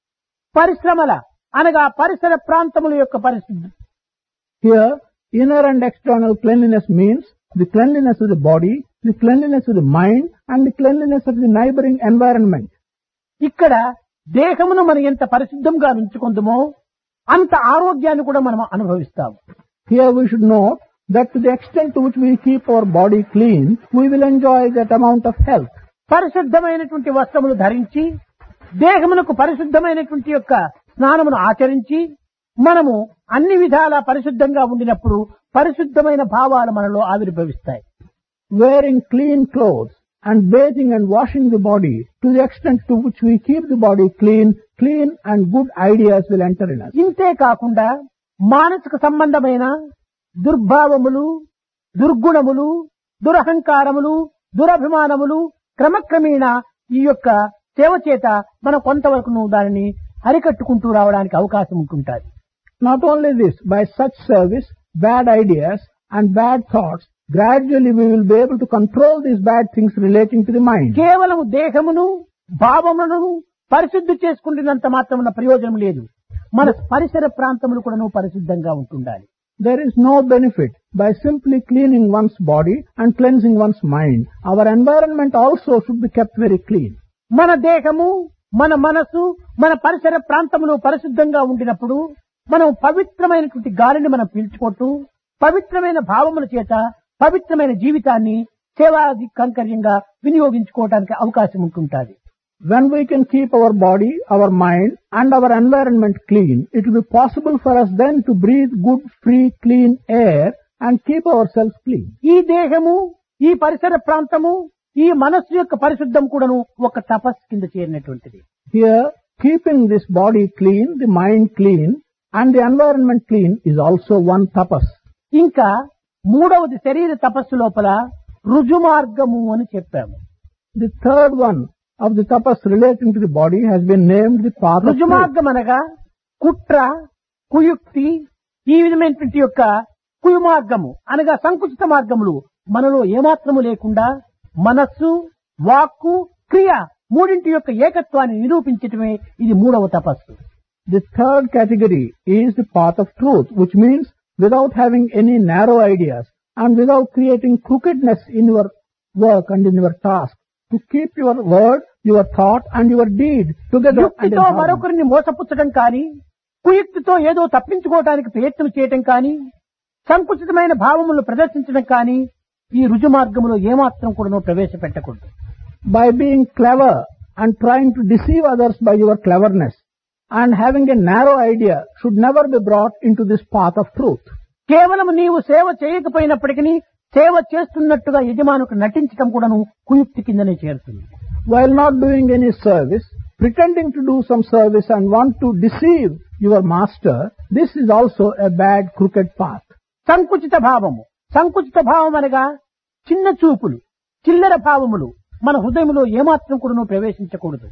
పరిశ్రమల అనగా పరిసర ప్రాంతముల యొక్క పరిశుద్ధి. Here, inner and external cleanliness means the cleanliness of the body, the cleanliness of the mind, and the cleanliness of the neighboring environment. ఇక్కడ దేహమును మనం ఎంత పరిశుద్ధంగా ఉంచుకుందామో అంత ఆరోగ్యాన్ని కూడా మనం అనుభవిస్తాము. Here we should note that to the extent to which we keep our body clean, we will enjoy that amount of health. పరిశుద్ధమైనటువంటి వస్త్రములు ధరించి దేహమునకు పరిశుద్ధమైనటువంటి యొక్క స్నానమును ఆచరించి మనము అన్ని విధాలా పరిశుద్ధంగా ఉండినప్పుడు పరిశుద్ధమైన భావాలు మనలో ఆవిర్భవిస్తాయి. Wearing clean clothes and bathing and washing the body, to the extent to which we keep the body clean, clean and good ideas will enter in us. ఇంతే కాకుండా మానసిక సంబంధమైన దుర్భావములు, దుర్గుణములు, దురహంకారములు, దురభిమానములు క్రమక్రమేణా ఈ యొక్క సేవ చేత మనం కొంతవరకు దానిని అరికట్టుకుంటూ రావడానికి అవకాశం ఉంటుంటుంది. Not only this, by such service, bad ideas and bad thoughts, gradually we will be able to control these bad things relating to the mind. కేవలం దేహమును భావములను పరిశుద్ధి చేసుకుంటున్నంత మాత్రమున ప్రయోజనం లేదు. మన పరిసర ప్రాంతములు కూడా పరిశుద్ధంగా ఉంటుండాలి. There is no benefit by simply cleaning one's body and cleansing one's mind. Our environment also should be kept very clean. మన దేహము, మన మనసు, మన పరిసర ప్రాంతములు పరిశుద్ధంగా ఉండినప్పుడు మనం పవిత్రమైనటువంటి గాలిని మనం పీల్చుకుంటూ పవిత్రమైన భావముల చేత పవిత్రమైన జీవితాన్ని సేవాది కంకర్యంగా వినియోగించుకోవడానికి అవకాశం ఉంటుంటుంది. When we can keep our body, our mind and our environment clean, it will be possible for us then to breathe good, free, clean air and keep ourselves clean. ఈ దేహము, ఈ పరిసర ప్రాంతము, ఈ మనస్సు యొక్క పరిశుద్ధం కూడాను ఒక తపస్సు కింద చేరినటువంటిది. Here, keeping this body clean, the mind clean and the environment clean is also one tapas. ఇంకా మూడవది శరీర తపస్సు లోపల రుజుమార్గము అని చెప్పాము. The third one of the tapas relating to the body has been named the path of truth. రుజుమార్గం అనగా కుట్ర, కుయుక్తి, ఈ విధమైనటువంటి యొక్క కుయుమార్గము అనగా సంకుచిత మార్గములు మనలో ఏమాత్రము లేకుండా మనస్సు, వాక్కు, క్రియ మూడింటి యొక్క ఏకత్వాన్ని నిరూపించటమే ఇది మూడవ తపస్సు. The third category is the path of truth, which means without having any narrow ideas and without creating crookedness in your work and in your task, to keep your word, your thought and your deed together. యుక్తితో మరొకరిని మోసపుచ్చడం కానీ, కుయుక్తితో ఏదో తప్పించుకోవడానికి ప్రయత్నం చేయటం కానీ, సంకుచితమైన భావములను ప్రదర్శించడం కానీ ఈ రుజు మార్గములో ఏమాత్రం కూడా ప్రవేశపెట్టకూడదు. By being clever and trying to deceive others by your cleverness and having a narrow idea should never be brought into this path of truth. కేవలం నీవు సేవ చేయకపోయినప్పటికీ సేవ చేస్తున్నట్టుగా యజమానుకు నటించడం కూడాను కుయుక్తి కిందనే చేరుతుంది. While not doing any service, pretending to do some service and want to deceive your master, this is also a bad crooked path. సంకుచిత భావము, సంకుచిత భావం అనగా చిన్న చూపులు, చిల్లర భావములు మన హృదయంలో ఏమాత్రం కూడా ప్రవేశించకూడదు.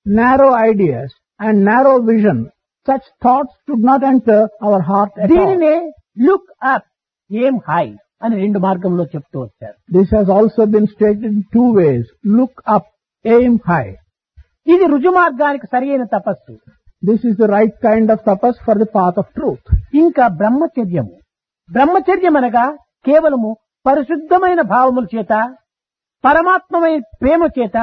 narrow ideas and narrow vision, such thoughts should not enter our heart at all. దీనినే లుక్ అప్ ఏం హై అని రెండు మార్గంలో చెప్తూ వచ్చారు. This has also been stated in two ways. Look up, aim high. ఇది రుజు మార్గానికి సరియైన తపస్సు. This is the right kind of tapas for the path of truth. ఇంకా బ్రహ్మచర్యము. బ్రహ్మచర్యం అనగా కేవలము పరిశుద్ధమైన భావముల చేత, పరమాత్మమైన ప్రేమ చేత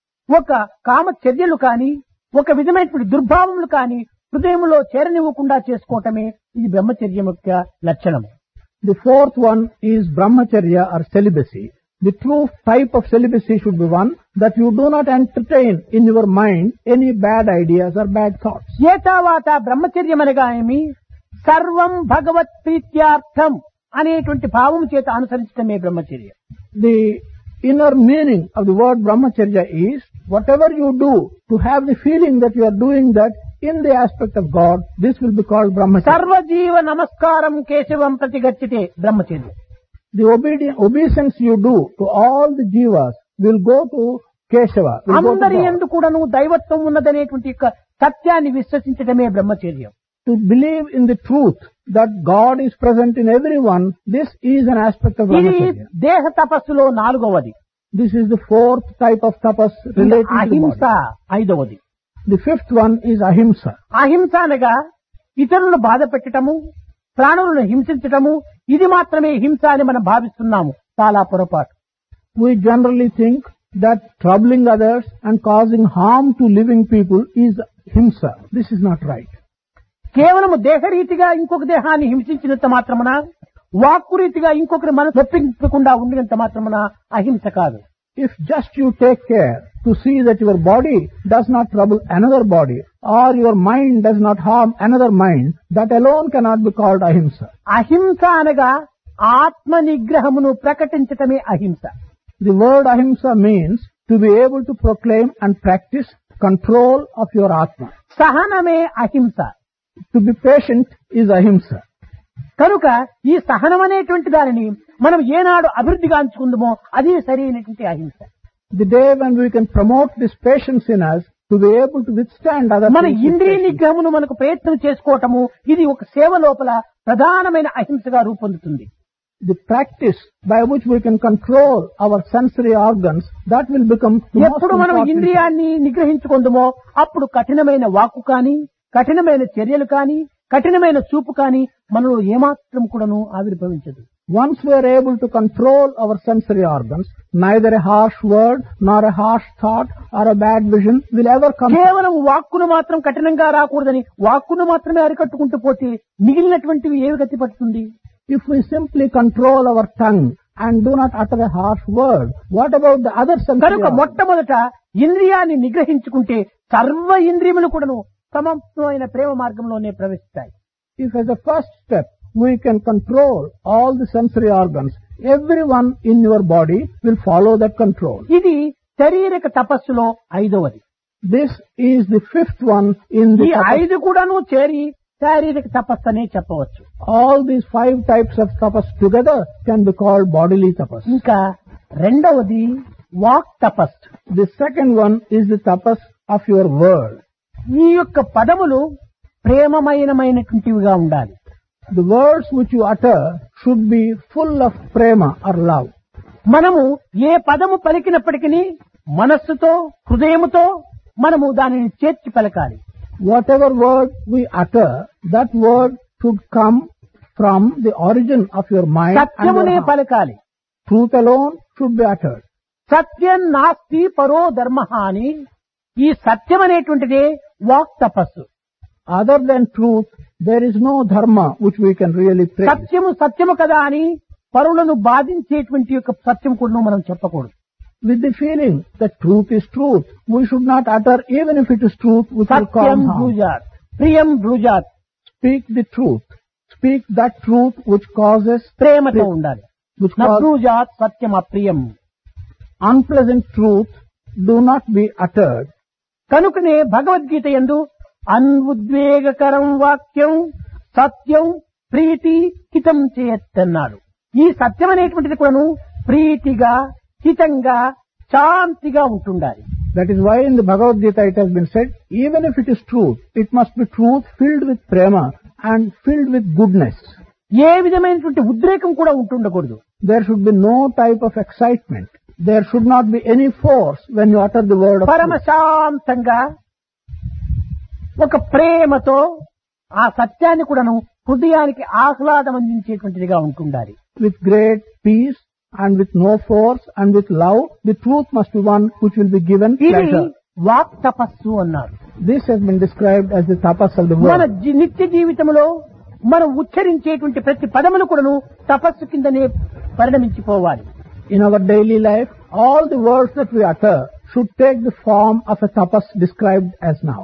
ఒక కామ చర్యలు కాని, ఒక విధమైనటువంటి దుర్భావములు కాని హృదయములో చేరనివ్వకుండా చేసుకోవటమే ఇది బ్రహ్మచర్యం యొక్క లక్షణము. The fourth one is brahmacharya or celibacy. The true type of celibacy should be one that you do not entertain in your mind any bad ideas or bad thoughts. ఏతావాత బ్రహ్మచర్యం అనగా ఏమి? సర్వం భగవత్ ప్రీత్యార్థం అనేటువంటి భావం చేత అనుసరించడమే బ్రహ్మచర్య. The inner meaning of the word brahmacharya is whatever you do to have the feeling that you are doing that in the aspect of God, this will be called brahmacharya. సర్వజీవ నమస్కారం కేశవం ప్రతిగచ్చితే బ్రహ్మచర్య. The obedi- obeisance you do to all the jivas will go to Keshava. Will go to అందరి God. యందు కూడాను దైవత్వం ఉన్నదనేటువంటి యొక్క సత్యాన్ని విశ్వసించడమే బ్రహ్మచర్యం. To believe in the truth that God is present in everyone, this is an aspect of ఇది brahmacharya. దేహ తపస్సులో నాలుగవది. This is the fourth type of tapas relating to the అహింస body. ఐదవది. The fifth one is ahimsa. అహింస అనగా ఇతరులను బాధ పెట్టటము, ప్రాణులను హింసించటము, ఇది మాత్రమే హింస అని మనం భావిస్తున్నాము. చాలా పొరపాటు. We generally think that troubling others and causing harm to living people is himsa. This is not right. కేవలము దేహరీతిగా ఇంకొక దేహాన్ని హింసించినంత మాత్రమున, వాక్కు రీతిగా ఇంకొకరి మనసు నొప్పించకుండా ఉండినంత మాత్రమున అహింస కాదు. If just you take care to see that your body does not trouble another body or your mind does not harm another mind, that alone cannot be called ahimsa. అహింస అనగా ఆత్మ నిగ్రహమును ప్రకటించటమే అహింస. The word ahimsa means to be able to proclaim and practice control of your atma. సహనమే అహింస. To be patient is ahimsa. కనుక ఈ సహనం అనేటువంటి దానిని మనం ఏనాడు అభివృద్ధిగా అంచుకుందామో అదే సరైనటువంటి అహింస. The day when we can promote this patience in us to be able to withstand other మన people's ఇంద్రియ patience. నిగ్రహమును మనకు ప్రయత్నం చేసుకోవటము ఇది ఒక సేవ లోపల ప్రధానమైన అహింసగా రూపొందుతుంది. The practice by which we can control our sensory organs, that will become the most ఎప్పుడు మనం important. ఇంద్రియాన్ని నిగ్రహించుకుందామో అప్పుడు కఠినమైన వాక్కు కాని, కఠినమైన చర్యలు కాని, కఠినమైన చూపు కాని మనలో ఏమాత్రం కూడాను ఆవిర్భవించదు. Once we are able to control our sensory organs, neither a harsh word nor a harsh thought or a bad vision will ever come. కేవలం వాక్కును మాత్రం కఠినంగా రాకూడదని వాక్కును మాత్రమే అరికట్టుకుంటూ పోతే మిగిలినటువంటివి ఏవి గతి పడుతుంది? If we simply control our tongue and do not utter a harsh word, what about the other sensory కనుక organs? మొట్టమొదట ఇంద్రియాన్ని నిగ్రహించుకుంటే సర్వ ఇంద్రియములు కూడాను సమమైన ప్రేమ మార్గంలోనే ప్రవేశిస్తాయి. If as a first step we can control all the sensory organs, everyone in your body will follow that control. ఇది శారీరక తపస్సులో ఐదవది. This is the fifth one in ఈ the tapas. ఐదు కూడాను చేరి శారీరక తపస్సు అనే చెప్పవచ్చు. All these five types of tapas together can be called bodily tapas. ఇంకా రెండవది వాక్ తపస్. The second one is the tapas of your word. ఈ యొక్క పదములు ప్రేమమయమైనటువంటివిగా ఉండాలి. The words which you utter should be full of prema or love. మనము ఏ పదము పలికినప్పటికీ మనస్సుతో, హృదయముతో మనము దానిని చేర్చి పలకాలి. Whatever word we utter, that word should come from the origin of your mind and సత్యమునే your heart. పలకాలి. Truth alone should be uttered. సత్యం నాస్తి పరో ధర్మ అని ఈ సత్యం అనేటువంటిదే వాక్ తపస్సు. Other than truth, there is no dharma which we can really praise. సత్యము సత్యము కదా అని పరులను బాధించేటువంటి యొక్క సత్యం కూడా మనం చెప్పకూడదు. With the feeling that truth is truth, we should not utter even if it is truth which will Satyam cause harm. బ్రూజాత్, ప్రియం బ్రూజాత్. Speak the truth. Speak that truth which causes ప్రేమతో ఉండాలి. which నా causes బ్రూజాత్ Satyam అప్రియం. unpleasant truth do not be uttered. కనుకనే భగవద్గీత యందు అన్ఉద్వేగకరం వాక్యం సత్యం ప్రీతి హితం చేయత్తన్నాడు. ఈ సత్యం అనేటువంటిది కూడాను ప్రీతిగా, హితంగా, శాంతిగా ఉంటుండాలి. That is why in the Bhagavad Gita it has been said, even if it is truth, it must be truth filled with prema and filled with goodness. ఏ విధమైనటువంటి ఉద్రేకం కూడా ఉంటుండకూడదు. There should be no type of excitement. There should not be any force when you utter the word of పరమ truth. శాంతంగా ఒక ప్రేమతో ఆ సత్యాన్ని కూడాను హృదయానికి ఆహ్లాదం అందించేటువంటిదిగా ఉంటుండాలి. With great peace and with no force and with love, the truth must be one which will be given ఇది pleasure. వాక్ తపస్సు అన్నారు. This has been described as the tapas of the మన word. జీ- నిత్య జీవితంలో మనం ఉచ్చరించేటువంటి ప్రతి పదములు కూడాను తపస్సు కిందనే పరిణమించిపోవాలి. In our daily life, all the words that we utter should take the form of a tapas described as now.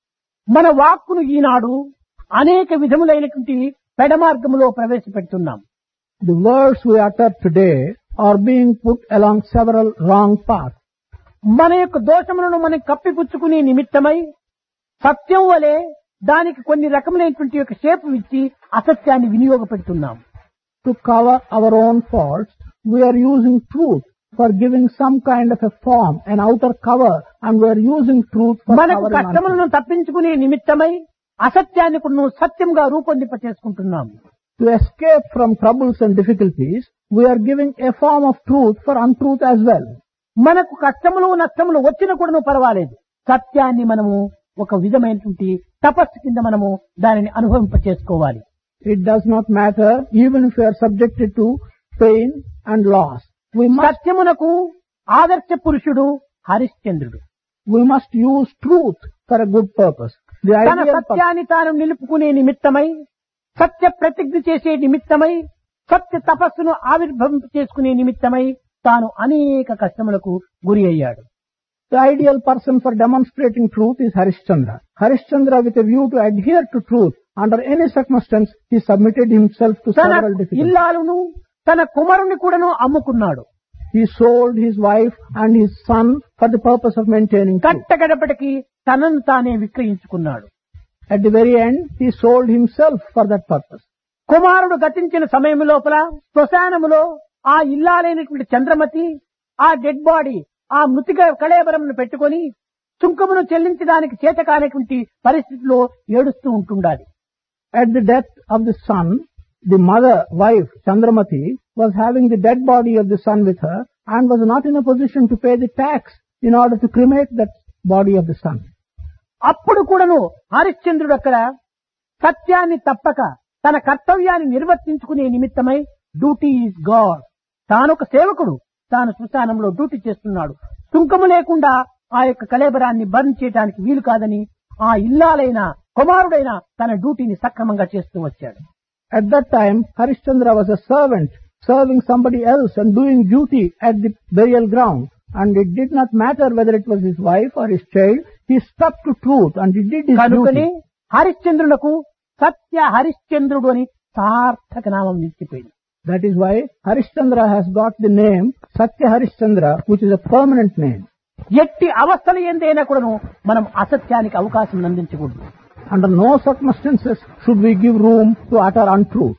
మన వాక్కును ఈనాడు అనేక విధములైనటువంటి పెడమార్గములో ప్రవేశపెడుతున్నాం. The words we utter today are being put along several wrong paths. మన యొక్క దోషములను మనం కప్పిపుచ్చుకునే నిమిత్తమై సత్యం వలె దానికి కొన్ని రకములైనటువంటి యొక్క షేపు ఇచ్చి అసత్యాన్ని వినియోగపెడుతున్నాం. To cover our own faults, we are using truth for giving some kind of a form, an outer cover, and we are using truth for మనకు covering our కష్టములను తప్పించుకునే నిమిత్తమై అసత్యాన్ని కూడా సత్యంగా రూపొందింప చేసుకుంటున్నాం. To escape from troubles and difficulties, we are giving a form of truth for untruth as well. మనకు కష్టములు నష్టములు వచ్చిన కూడా పర్వాలేదు, సత్యాన్ని మనము ఒక విధమైనటువంటి తపస్సు కింద మనము దానిని అనుభవింప చేసుకోవాలి. It does not matter even if we are subjected to pain and loss. We must, సత్యమునకు ఆదర్శ పురుషుడు హరిశ్చంద్రుడు. we must use truth for a good purpose. The తన ideal purpose. సత్యాన్ని తాను నిలుపుకునే నిమిత్తమై, సత్య ప్రతిజ్ఞ చేసే నిమిత్తమై, సత్య తపస్సును ఆవిర్భవింప చేసుకునే నిమిత్తమై తాను అనేక కష్టములకు గురి అయ్యాడు. The ideal person for demonstrating truth is Harishchandra. Harishchandra, with a view to adhere to truth, under any circumstance, he submitted himself to తన several difficulties. ఇల్లాలును తన కుమారుని కూడాను అమ్ముకున్నాడు. He sold his wife and his son for the purpose of maintaining truth. కట్టగడపటికి తనను తానే విక్రయించుకున్నాడు. At the very end, he sold himself for that purpose. కుమారుడు గతించిన సమయం లోపల శ్మశానములో ఆ ఇల్లాలైనటువంటి చంద్రమతి ఆ డెడ్ బాడీ ఆ మృతిక కళేబరమును పెట్టుకొని సుంకమును చెల్లించడానికి చేత కానటువంటి పరిస్థితిలో ఏడుస్తూ ఉంటుండాలి. At the death of the son, the mother, wife, Chandramati, was having the dead body of the son with her and was not in a position to pay the tax in order to cremate that body of the son. అప్పుడు కూడాను హరిశ్చంద్రుడు అక్కడ సత్యాన్ని తప్పక తన కర్తవ్యాన్ని నిర్వర్తించుకునే నిమిత్తమై duty is God, తానొక సేవకుడు, తాను శ్మశానంలో డ్యూటీ చేస్తున్నాడు, సుంకము లేకుండా ఆ యొక్క కళేబరాన్ని బర్న్ చేయడానికి వీలు కాదని ఆ ఇల్లాలైన కుమారుడైన తన డ్యూటీని సక్రమంగా చేస్తూ వచ్చాడు. At that time, Harishchandra was a servant serving somebody else and doing duty at the burial ground. And it did not matter whether it was his wife or his child, he stuck to truth and he did his కనుకనే duty. హరిశ్చంద్రులకు సత్య హరిశ్చంద్రుడు అని సార్థక నామం నిలిచిపోయింది. That is why Harishchandra has got the name Satya Harishchandra, which is a permanent name. ఎట్టి అవస్థల ఎందైనా కూడాను మనం అసత్యానికి అవకాశం అందించకూడదు. Under no circumstances should we give room to utter untruth.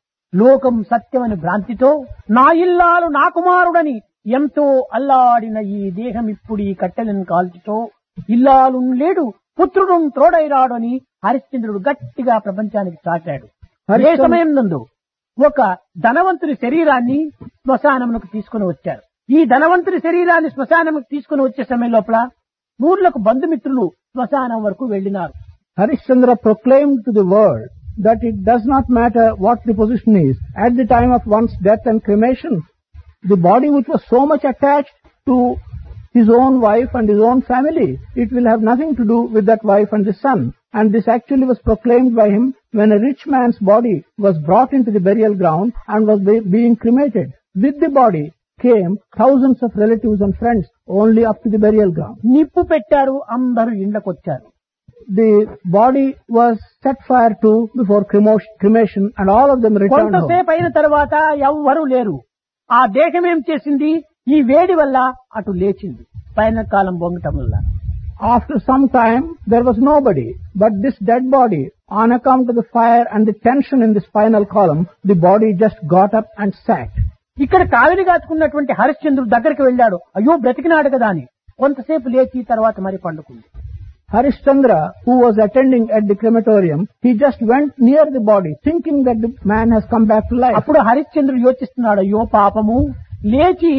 లోకం సత్యమని భ్రాంతితో నా ఇల్లాలు నా కుమారుడని ఎంతో అల్లాడిన ఈ దేహం ఇప్పుడు ఈ కట్టెలను కాల్చుతో ఇల్లాలు లేడు పుత్రుడు త్రోడైరాడు అని హరిశ్చంద్రుడు గట్టిగా ప్రపంచానికి చాటాడు. అదే హరిశ్చంద్ర- సమయం నందు ఒక ధనవంతుని శరీరాన్ని శ్మశానమునకు తీసుకుని వచ్చారు. ఈ ధనవంతుని శరీరాన్ని శ్మశానముకు తీసుకుని వచ్చే సమయం లోపల నూర్లకు బంధుమిత్రులు శ్మశానం వరకు వెళ్లినారు. Harishchandra proclaimed to the world that it does not matter what the position is. At the time of one's death and cremation, the body which was so much attached to his own wife and his own family, it will have nothing to do with that wife and the son. And this actually was proclaimed by him when a rich man's body was brought into the burial ground and was be- being cremated. With the body came thousands of relatives and friends only up to the burial ground. నిప్పు పెట్టారు, అందరూ ఇండ్లకొచ్చారు. The body was set fire to before cremo- cremation and all of them returned home. కొంతసేపు అయిన తర్వాత ఎవ్వరూ లేరు. ఆ దేహం ఏం చేసింది, ఈ వేడి వల్ల అటు లేచింది, పైన కాలం బొంగటం వల్ల. After some time, there was nobody, but this dead body, on account of the fire and the tension in the spinal column, the body just got up and sat. ఇక్కడ కావిడి కాచుకున్నటువంటి హరిశ్చంద్రుడు దగ్గరికి వెళ్ళాడు. అయ్యో బ్రతికినాడు కదా అని కొంతసేపు లేచి తర్వాత మరి పండుకుంది. Harishchandra, who was attending at the crematorium, he just went near the body, thinking that the man has come back to life. అప్పుడు హరిశ్చంద్రుడు యోచిస్తున్నాడు, అయ్యో పాపము, లేచి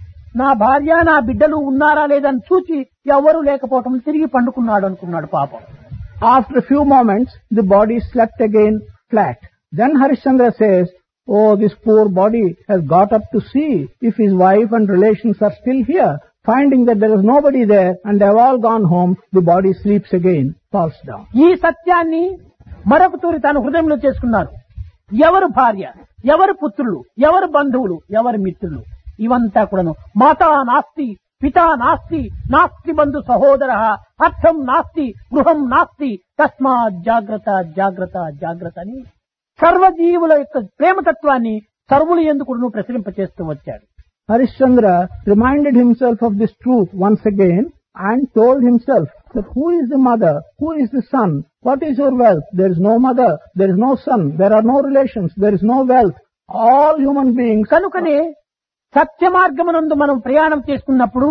నా భార్య నా బిడ్డలు ఉన్నారా లేదని చూచి ఎవరు లేకపోవటం తిరిగి పండుకున్నాడు అనుకున్నాడు పాపం. After a few moments, the body slept again flat. Then Harishchandra says, oh, this poor body has got up to see if his wife and relations are still here. Finding that there is nobody there and they have all gone home, the body sleeps again, falls down. ఈ సత్యాన్ని మరొక తూరి తాను హృదయంలో చేసుకున్నారు. ఎవరు భార్య, ఎవరు పుత్రులు, ఎవరు బంధువులు, ఎవరు మిత్రులు, ఇవంతా కూడాను మాతా నాస్తి, పితా నాస్తి, నాస్తి బంధు సహోదర, అర్థం నాస్తి, గృహం నాస్తి, తస్మాత్ జాగ్రత్త జాగ్రత్త జాగ్రత్త అని సర్వజీవుల యొక్క ప్రేమతత్వాన్ని సర్వులు ఎందుకు ప్రసరింపచేస్తూ వచ్చాడు. Harishchandra reminded himself of this truth once again and told himself that who is the mother, who is the son, what is your wealth? There is no mother, there is no son, there are no relations, there is no wealth. All human beings. కనుకనే సత్య మార్గమునందు మనం ప్రయాణం చేసుకున్నప్పుడు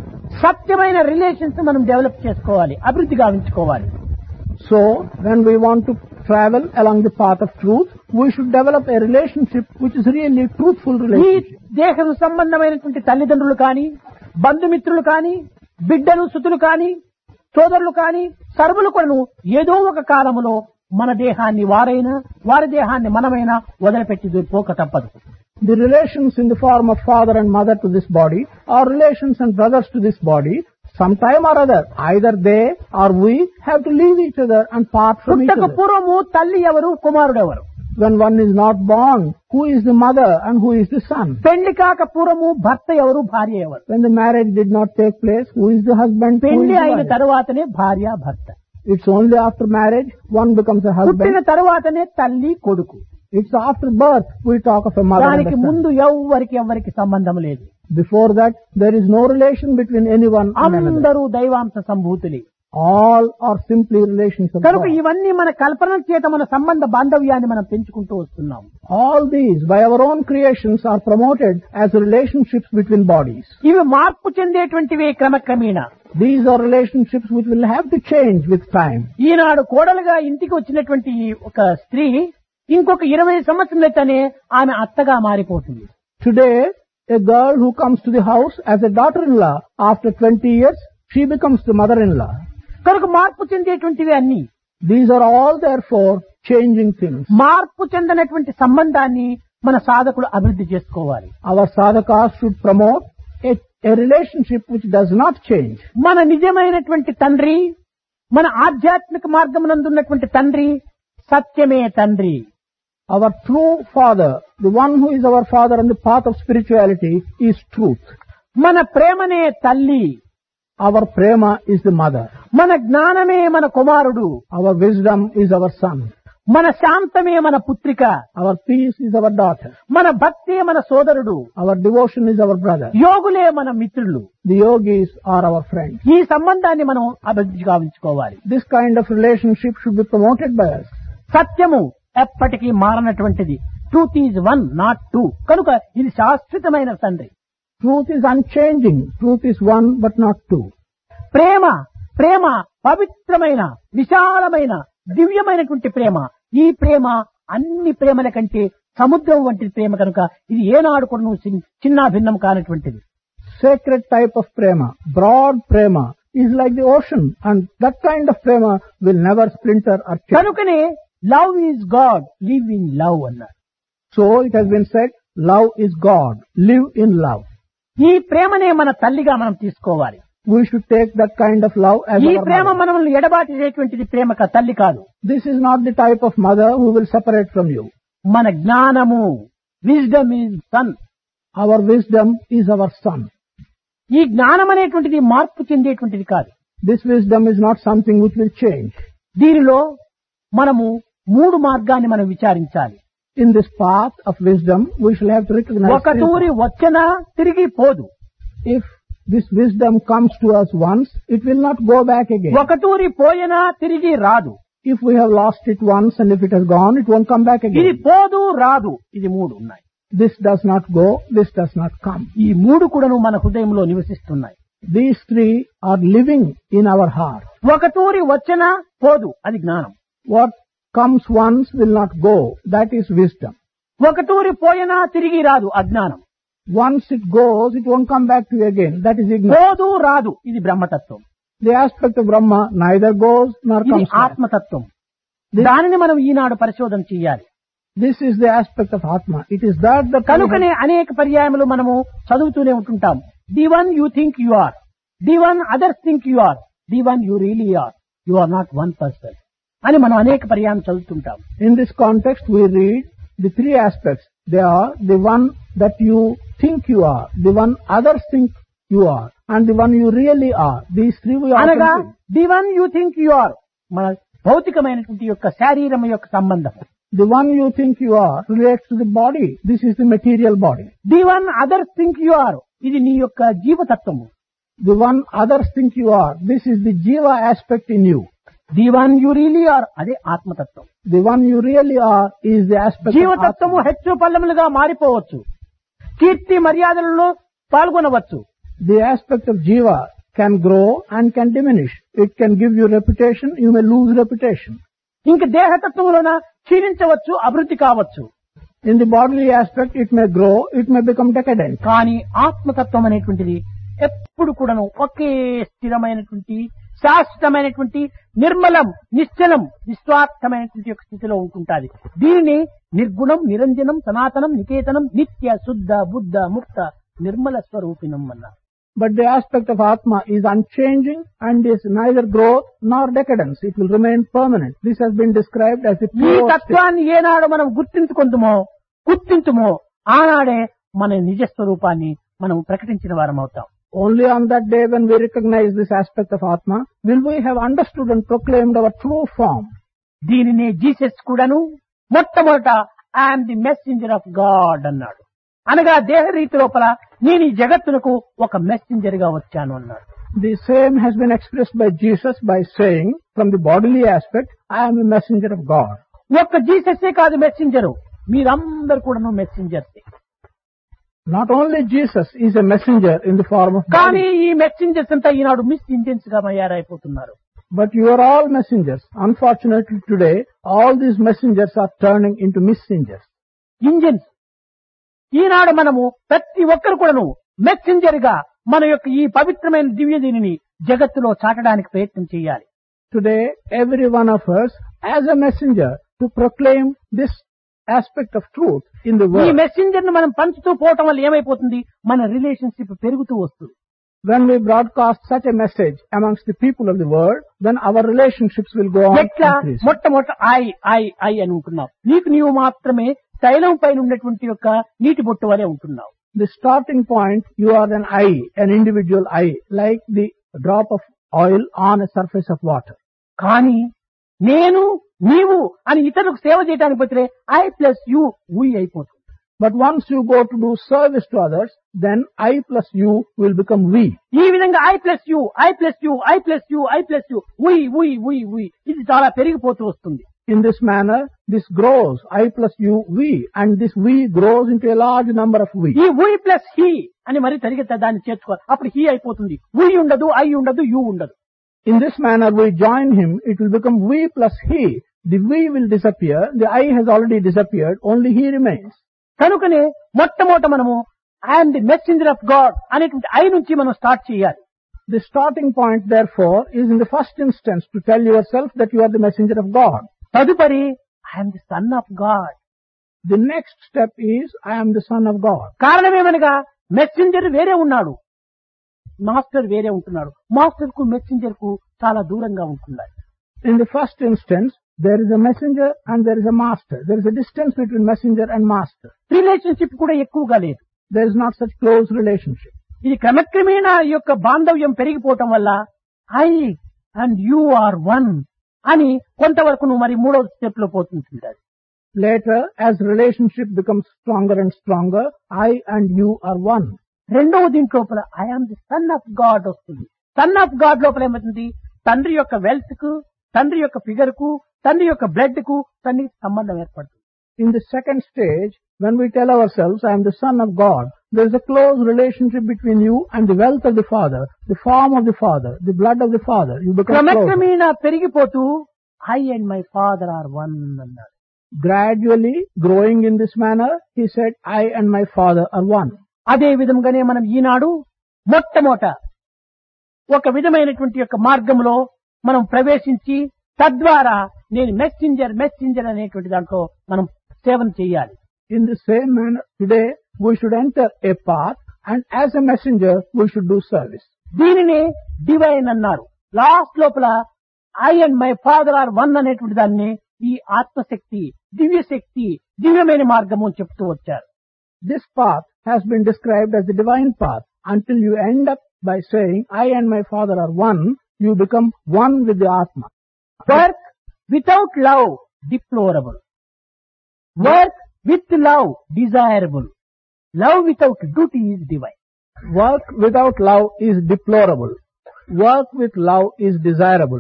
సత్యమైన relations మనం develop చేసుకోవాలి, అభివృద్ధి గావించుకోవాలి. So, when we want to travel along the path of truth, we should develop a relationship which is really truthful ఈ relationship. దేహం సంబంధమైనటువంటి తల్లిదండ్రులు కానీ, బంధుమిత్రులు కానీ, బిడ్డలు సుతులు కానీ, సోదరులు కానీ, సర్వులు కూడాను ఏదో ఒక కాలములో మన దేహాన్ని వారైనా, వారి దేహాన్ని మనమైనా వదిలిపెట్టి పోక తప్పదు. The relations in the form of father and mother to this body, or relations and brothers to this body, sometime or other, either they or we have to leave each other and part from each పుట్టక other. పూర్వము తల్లి ఎవరు, కుమారుడు ఎవరు? When one is not born, who is the mother and who is the son? పెళ్లి కాక పూర్వము భర్త ఎవరు, భార్య ఎవరు? When the marriage did not take place, who is the husband, who is పెళ్లి the అయిన wife? తరువాతనే భార్య భర్త. It's only after marriage one becomes a పుట్టిన husband. తరువాతనే తల్లి కొడుకు. It's after birth we talk of a mother and దానికి a son. ముందు ఎవ్వరికి ఎవ్వరికి సంబంధం లేదు. Before that, there is no relation between anyone and another. అందరూ దైవాంశ సంభూతులే. All are simply relations of కనుక God. ఇవన్నీ మన కల్పన చేత మన సంబంధ బాంధవ్యాన్ని మనం పెంచుకుంటూ వస్తున్నాం. All these, by our own creations, are promoted as relationships between bodies. ఇవి మార్పు చెందేటువంటివే క్రమక్రమేణా. These are relationships which will have to change with time. ఈనాడు కోడలుగా ఇంటికి వచ్చినటువంటి ఒక స్త్రీ ఇంకొక ఇరవై సంవత్సరాలైతేనే ఆమె అత్తగా మారిపోతుంది. Today, a girl who comes to the house as a daughter-in-law, after twenty years, she becomes the mother-in-law. కనుక మార్పు చెందేటువంటివి అన్ని. These are all therefore changing things. మార్పు చెందినటువంటి సంబంధాన్ని మన సాధకుడు అభివృద్ధి చేసుకోవాలి. Our sadhakas should promote a, a relationship which does not change. మన నిజమైనటువంటి తండ్రి, మన ఆధ్యాత్మిక మార్గమునందున్నటువంటి తండ్రి సత్యమే తండ్రి. Our true father, the one who is our father on the path of spirituality, is truth. మన ప్రేమనే తల్లి. Our prema is the mother. మన జ్ఞానమే మన కుమారుడు. Our wisdom is our son. మన శాంతమే మన పుత్రిక. Our peace is our daughter. మన భక్తే మన సోదరుడు. Our devotion is our brother. యోగులే మన మిత్రులు. The yogis are our friends. ఈ సంబంధాన్ని మనం అభివృద్ధి గావించుకోవాలి. This kind of relationship should be promoted by us. సత్యము ఎప్పటికీ మారనటువంటిది. Truth is one not two. కనుక ఇది శాశ్వతమైన తండ్రి. Truth is unchanging. Truth is one but not two. ప్రేమ ప్రేమ పవిత్రమైన, విశాలమైన, దివ్యమైనటువంటి ప్రేమ. ఈ ప్రేమ అన్ని ప్రేమల కంటే సముద్రం వంటి ప్రేమ కనుక ఇది ఏనాడు కూడా నువ్వు చిన్న భిన్నం కానటువంటిది. Sacred type of prema, broad prema, is like the ocean, and that kind of prema will never splinter or change. కనుకనే love is God, live in love అన్నారు. So it has been said, love is God, live in love. ఈ ప్రేమనే మన తల్లిగా మనం తీసుకోవాలి. We should take that kind of love as ఈ our Prema mother. మనల్ని ఎడబాటేటువంటిది ప్రేమ కా తల్లి కాదు. This is not the type of mother who will separate from you. మన జ్ఞానము, wisdom is sun. Our wisdom is our son. ఈ జ్ఞానం అనేటువంటిది మార్పు చెందేటువంటిది కాదు. This wisdom is not something which will change. దీనిలో మనము మూడు మార్గాన్ని మనం విచారించాలి. In this path of wisdom, we shall have to recognize ఒక three తూరి things. వచ్చినా తిరిగి పోదు. If this wisdom comes to us once, it will not go back again. ఒక తూరి పోయినా తిరిగి రాదు. If we have lost it once and if it has gone, it won't come back ఇది again. పోదు రాదు, ఇది మూడు ఉన్నాయి. This does not go, this does not come. ఈ మూడు కూడాను మన హృదయంలో నివసిస్తున్నాయి. These three are living in our heart. ఒక తూరి వచ్చినా పోదు, అది జ్ఞానం. What comes once will not go, that is wisdom. ఒక తూరి పోయినా తిరిగి రాదు, అజ్ఞానం. Once it goes, it won't come back to you again, that is ignorance. పోదు రాదు, ఇది బ్రహ్మతత్వం. The aspect of Brahma neither goes nor ఇది comes back. ఆత్మతత్వం. దానిని మనం ఈనాడు పరిశోధన చేయాలి. This is the aspect of Atma. It is that the కనుకనే అనేక పర్యాయములు మనము చదువుతూనే ఉంటుంటాం. The one you think you are, the one others think you are, the one you really are, you are not one person అని మనం అనేక పర్యాయం చదువుతుంటాం. In this context, we read the three aspects. They are the one that you think you are, the one others think you are, and the one you really are. These three we అనగా often see. The one you think you are మన భౌతికమైనటువంటి యొక్క శారీరం యొక్క సంబంధం. The one you think you are relates to the body. This is the material body. The one others think you are ఇది నీ యొక్క జీవతత్వము. The one others think you are, this is the jiva aspect in you. The one you really are అదే ఆత్మతత్వం. The one you really are is the aspect of జీవతత్వము Atma. హెచ్చు పల్లములుగా మారిపోవచ్చు, కీర్తి మర్యాదలలో పాల్గొనవచ్చు. The aspect of jiva can grow and can diminish. It can give you reputation, you may lose reputation. ఇంక దేహతత్వంలోన క్షీణించవచ్చు, అభివృద్ధి కావచ్చు. In the bodily aspect, it may grow, it may become decadent. కానీ ఆత్మతత్వం అనేటువంటిది ఎప్పుడు కూడాను ఒకే స్థిరమైనటువంటి శాశ్వతమైనటువంటి నిర్మలం, నిశ్చలం, నిస్వార్థమైనటువంటి యొక్క స్థితిలో ఉంటుంటాది. దీనిని నిర్గుణం, నిరంజనం, సనాతనం, నికేతనం, నిత్య శుద్ధ బుద్ధ ముక్త నిర్మల స్వరూపిణం అన్నారు. But the aspect of Atma is unchanging and is neither growth nor decadence. It will remain permanent. This has been described as the ఈ pure state. తత్వాన్ని ఏనాడు మనం గుర్తించుకుంటామో గుర్తించుమో ఆనాడే మన నిజ స్వరూపాన్ని మనం ప్రకటించిన వారం అవుతాం. Only on that day when we recognize this aspect of Atma will we have understood and proclaimed our true form. దీనినే జీసస్ కూడాను మొట్టమొదట I am the messenger of God అన్నాడు. అనగా దేహ రీతి లోపల నేను ఈ జగత్తునకు ఒక మెసెంజర్ గా వచ్చాను అన్నాడు. The same has been expressed by Jesus by saying, from the bodily aspect, I am a messenger of God. ఒక్క జీసస్సే కాదు మెసెంజరు, మీరందరూ కూడాను మెసెంజర్సే. Not only Jesus is a messenger in the form of కానీ body, ఈ messengers అంతా ఈనాడు miss engines గా తయారైపోతున్నారు. but you are all messengers. Unfortunately today, all these messengers are turning into messengers. Engines. ఈనాడు మనము ప్రతి ఒక్కరు కూడాను మెసెంజర్ గా మన యొక్క ఈ పవిత్రమైన దివ్య దీనిని జగత్తులో చాటడానికి ప్రయత్నం చేయాలి. Today, every one of us as a messenger to proclaim this aspect of truth in the ఈ world. మెసెంజర్ ను మనం పంచుతూ పోవటం వల్ల ఏమైపోతుంది, మన రిలేషన్షిప్ పెరుగుతూ వస్తుంది. When we broadcast such a message amongst the people of the world, then our relationships will go on ఎట్లా increasing. మొట్టమొదట ఐ ఐ ఐ అని ఉంటున్నావు. నీకు నీవు మాత్రమే తైలం పైన ఉన్నటువంటి యొక్క నీటి బొట్టు వలె ఉంటున్నావు. The starting point, you are an eye, an individual eye, like the drop of oil on a surface of water. కానీ నేను నీవు అని ఇతరులకు సేవ చేయడానికి పోతే ఐ ప్లస్ యు వి అయిపోతుంది. But once you go to do service to others, then I plus you will become we. ఈ విధంగా I plus you I plus you I plus you I plus you we we we we ఇది చాలా పెరిగిపోతూ వస్తుంది. In this manner, this grows, I plus you, we, and this we grows into a large number of we. ఈ వి plus he అని మరి తరిగితే దాన్ని చేర్చుకోవాలి. అప్పుడు he అయిపోతుంది. వి ఉండదు, ఐ ఉండదు, యు ఉండదు. In this manner, we join him, it will become we plus he. The we will disappear, the I has already disappeared, only he remains. కనుకనే మొట్టమొదట మనము I am the messenger of God అనేటువంటి I నుంచి మనం start చేయాలి. The starting point, therefore, is in the first instance to tell yourself that you are the messenger of God. తదుపరి I am the son of God. The next step is, I am the son of God. కారణమేమనగా messenger వేరే ఉన్నాడు, master వేరే ఉంటున్నాడు. Master కు messenger కు చాలా దూరంగా ఉంటున్నాడు. In the first instance, there is a messenger and there is a master. There is a distance between messenger and master. Relationship కూడా ఎక్కువగా లేదు. There is not such close relationship. ఇది క్రమక్రమేణా ఈ యొక్క బాంధవ్యం పెరిగిపోవటం వల్ల I and you are one అని కొంతవరకు నువ్వు మరి మూడో స్టెప్ లో పోతుంటారు. Later, as relationship becomes stronger and stronger, I and you are one. రెండవ దీంట్లో లోపల I am the son of God వస్తుంది. సన్ ఆఫ్ గాడ్ లోపల ఏమవుతుంది, తండ్రి యొక్క వెల్త్ కు, తండ్రి యొక్క ఫిగర్ కు, తండ్రి యొక్క బ్లడ్ కు తండ్రికి సంబంధం ఏర్పడుతుంది. In the second stage, when we tell ourselves, I am the son of God, there is a close relationship between you and the wealth of the father, the form of the father, the blood of the father. You become close. క్రమక్రమేణా పెరిగిపోతూ I and my father are one అన్నాడు. Gradually growing in this manner, he said, I and my father are one. అదే విధంగానే మనం ఈనాడు మొట్టమొదట ఒక విధమైనటువంటి యొక్క మార్గంలో మనం ప్రవేశించి తద్వారా నేను మెసెంజర్ మెసెంజర్ అనేటువంటి దాంట్లో మనం సేవన చేయాలి. In the same manner, today we should enter a path, and as a messenger we should do service. దీనినే డివైన్ అన్నారు. లాస్ట్ లోపల I and my father are one అనేటువంటి దాన్ని ఈ ఆత్మశక్తి, దివ్య శక్తి, దివ్యమైన మార్గము అని చెప్తూ వచ్చారు. This path has been described as the divine path. Until you end up by saying, I and my father are one, you become one with the Atma. Work without love, deplorable. Work with love, desirable. Love without duty is divine. Work without love is deplorable. Work with love is desirable.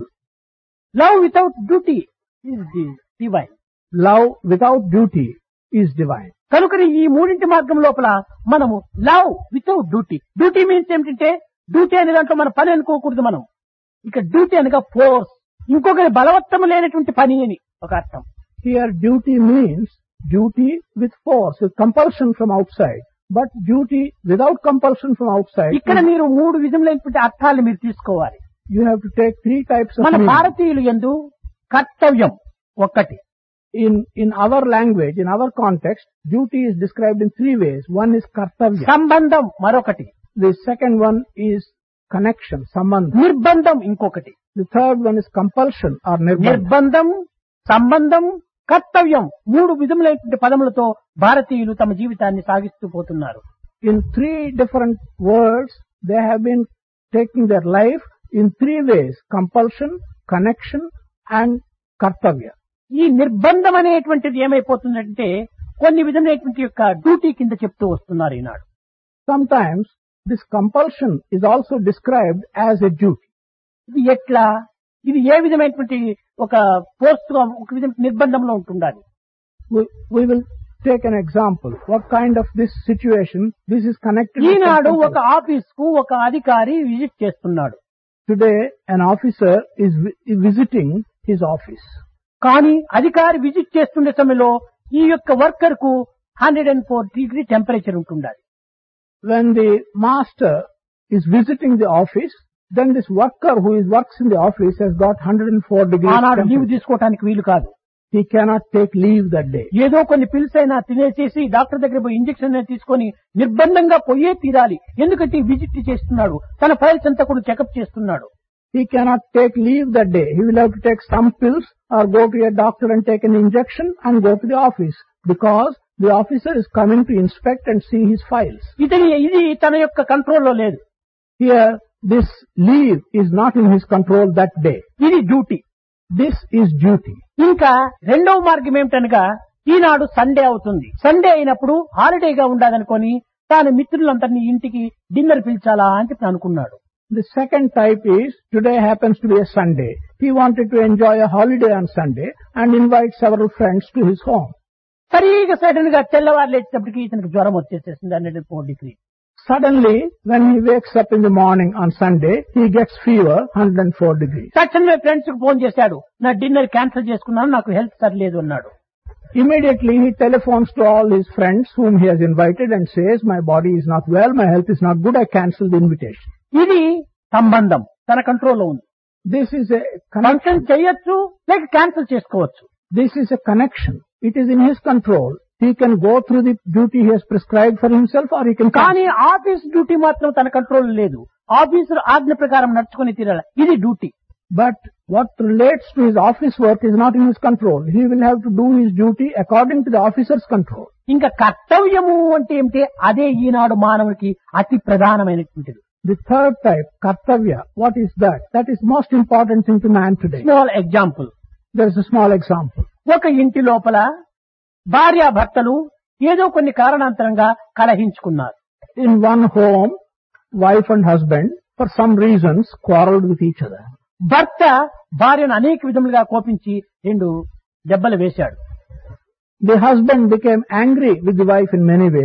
Love without duty is di- divine. Love without duty is divine. కనుక ఈ మూడింటి మార్గం లోపల మనము love without duty. Duty means ఏమిటంటే duty అనే దాంట్లో మన పని అనుకోకూడదు. మనం ఇక డ్యూటీ అనగా ఫోర్స్, ఇంకొకరి బలవత్తము లేనటువంటి పని అని ఒక అర్థం. Here duty means duty with force, with compulsion from outside. But duty without compulsion from outside, ఇక్కడ మీరు మూడు విధములైనటువంటి అర్థాలు మీరు తీసుకోవాలి. you have to take three types of మన meaning. భారతీయులు యందు కర్తవ్యం ఒక్కటి. In, in our language, in our context, duty is described in three ways. One is kartavya. సంబంధం మరొకటి. The second one is connection, sambandha. నిర్బంధం ఇంకొకటి. The third one is compulsion or nirbandha. నిర్బంధం, సంబంధం, కర్తవ్యం మూడు విధములైనటువంటి పదములతో భారతీయులు తమ జీవితాన్ని సాగిస్తూ పోతున్నారు. In three different words, they have been taking their life in three ways: compulsion, connection and kartavya. ఈ నిర్బంధం అనేటువంటిది ఏమైపోతుందంటే కొన్ని విధమైనటువంటి యొక్క డ్యూటీ కింద చెప్తూ వస్తున్నారు ఈనాడు. Sometimes this compulsion is also described as a duty. ఇది ఎట్లా, ఇది ఏ విధమైనటువంటి ఒక ఫోర్స్ గా ఒక విధమైన నిర్బంధంలో ఉంటుండాలి. We, we will take an example. What kind of this situation, this is connected with ఈనాడు compulsion. ఒక ఆఫీస్ కు ఒక అధికారి విజిట్ చేస్తున్నాడు. Today, an officer is vi- visiting his office. కానీ అధికారి విజిట్ చేస్తుండే సమయంలో ఈ యొక్క వర్కర్ కు hundred and four degree temperature ఉంటుండాలి. When the master is visiting the office, then this worker who is works in the office has got one hundred four degrees ఆనాడు leave temperature. తీసుకోవడానికి వీలు కాదు. He cannot take leave that day. ఏదో కొన్ని pills అయినా తినేసేసి doctor దగ్గర పోయి injection తీసుకొని నిర్బంధంగా పోయే తీరాలి. ఎందుకంటే విజిట్ చేస్తున్నాడు, తన ఫైల్స్ అంతా కూడా చెకప్ చేస్తున్నాడు. He cannot take leave that day. He will have to take some pills or go to a doctor and take an injection and go to the office because the officer is coming to inspect and see his files. ఇతని ఇది తన యొక్క కంట్రోల్లో లేదు. Here, this leave is not in his control that day. ఇది duty. This is duty. ఇంకా రెండవ మార్గం ఏమిటనగా ఈనాడు సండే అవుతుంది. సండే అయినప్పుడు హాలిడేగా ఉండాలనుకొని తాను మిత్రులందరినీ ఇంటికి డిన్నర్ పిలిచాలా అని చెప్పి అనుకున్నాడు. The second type is, today happens to be a Sunday. He wanted to enjoy a holiday on Sunday and invite several friends to his home. సరిగా సడన్ గా తెల్లవారు లేచేటప్పటికి ఇతనికి జ్వరం వచ్చేసేసింది hundred and four degree. Suddenly, when he wakes up in the morning on Sunday, he gets fever, one hundred four degrees. తక్షణమే friends కు phone చేశాడు, నా డిన్నర్ క్యాన్సిల్ చేసుకున్నాను, నాకు హెల్త్ సరిలేదు అన్నాడు. Immediately, he telephones to all his friends whom he has invited and says, my body is not well, my health is not good, I cancel the invitation. ఇది సంబంధం తన కంట్రోల్లో ఉంది. This is a function connection. చేయొచ్చు లేక cancel చేసుకోవచ్చు. This is a connection. It is in his control. He can go through the duty he has prescribed for himself or he can కానీ cancel. Office duty మాత్రం తన control లేదు. Officer ఆజ్ఞ ప్రకారం నడుచుకుని తీరాలి. ఇది duty. But what relates to his office work is not in his control. He will have to do his duty according to the officer's control. ఇంకా కర్తవ్యము అంటే ఏమిటి, అదే ఈనాడు మానవుడికి అతి ప్రధానమైనటువంటిది. The third type, kartavya, what is that? That is most important thing to man today. Small example. There is a small example. ఒక ఇంటి లోపల భార్యాభర్తలు ఏదో కొన్ని కారణాంతరంగా కలహించుకున్నారు. In one home, wife and husband, for some reasons, quarreled with each other. భర్త భార్యను అనేక విధములుగా కోపించి రెండు దెబ్బలు వేశాడు. The husband became angry with the wife in many ways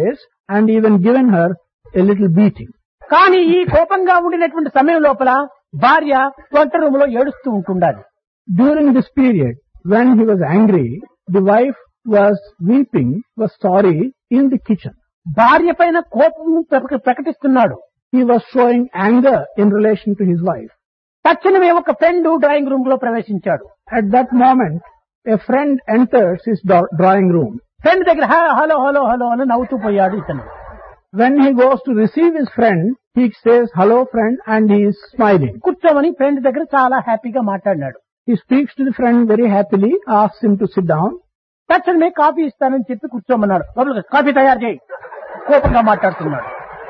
and even given her a little beating. కానీ ఈ కోపంగా ఉండినటువంటి సమయం లోపల భార్య వంట రూమ్ లో ఏడుస్తూ ఉంటుండాలి. During this period, when he was angry, the wife was weeping, was sorry in the kitchen. భార్య పైన కోపం ప్రక- ప్రకటిస్తున్నాడు. He was showing anger in relation to his wife. తక్షణమే ఒక ఫ్రెండ్ డ్రాయింగ్ రూమ్ లో ప్రవేశించాడు. At that moment, a friend enters his do- drawing room. Friend దగ్గర "హ- hello hello hello అని నవ్వుతూ పోయాడు ఇతను. When he goes to receive his friend, he says, hello friend, and he is smiling. కూర్చోమని friend దగ్గర చాలా హ్యాపీగా మాట్లాడినాడు. He speaks to the friend very happily, asks him to sit down. తక్షణమే కాఫీ ఇస్తానని చెప్పి కూర్చోమన్నాడు. లోపలికి కాఫీ తయారు చేయి. కోపంగా మాట్లాడుతున్నాడు.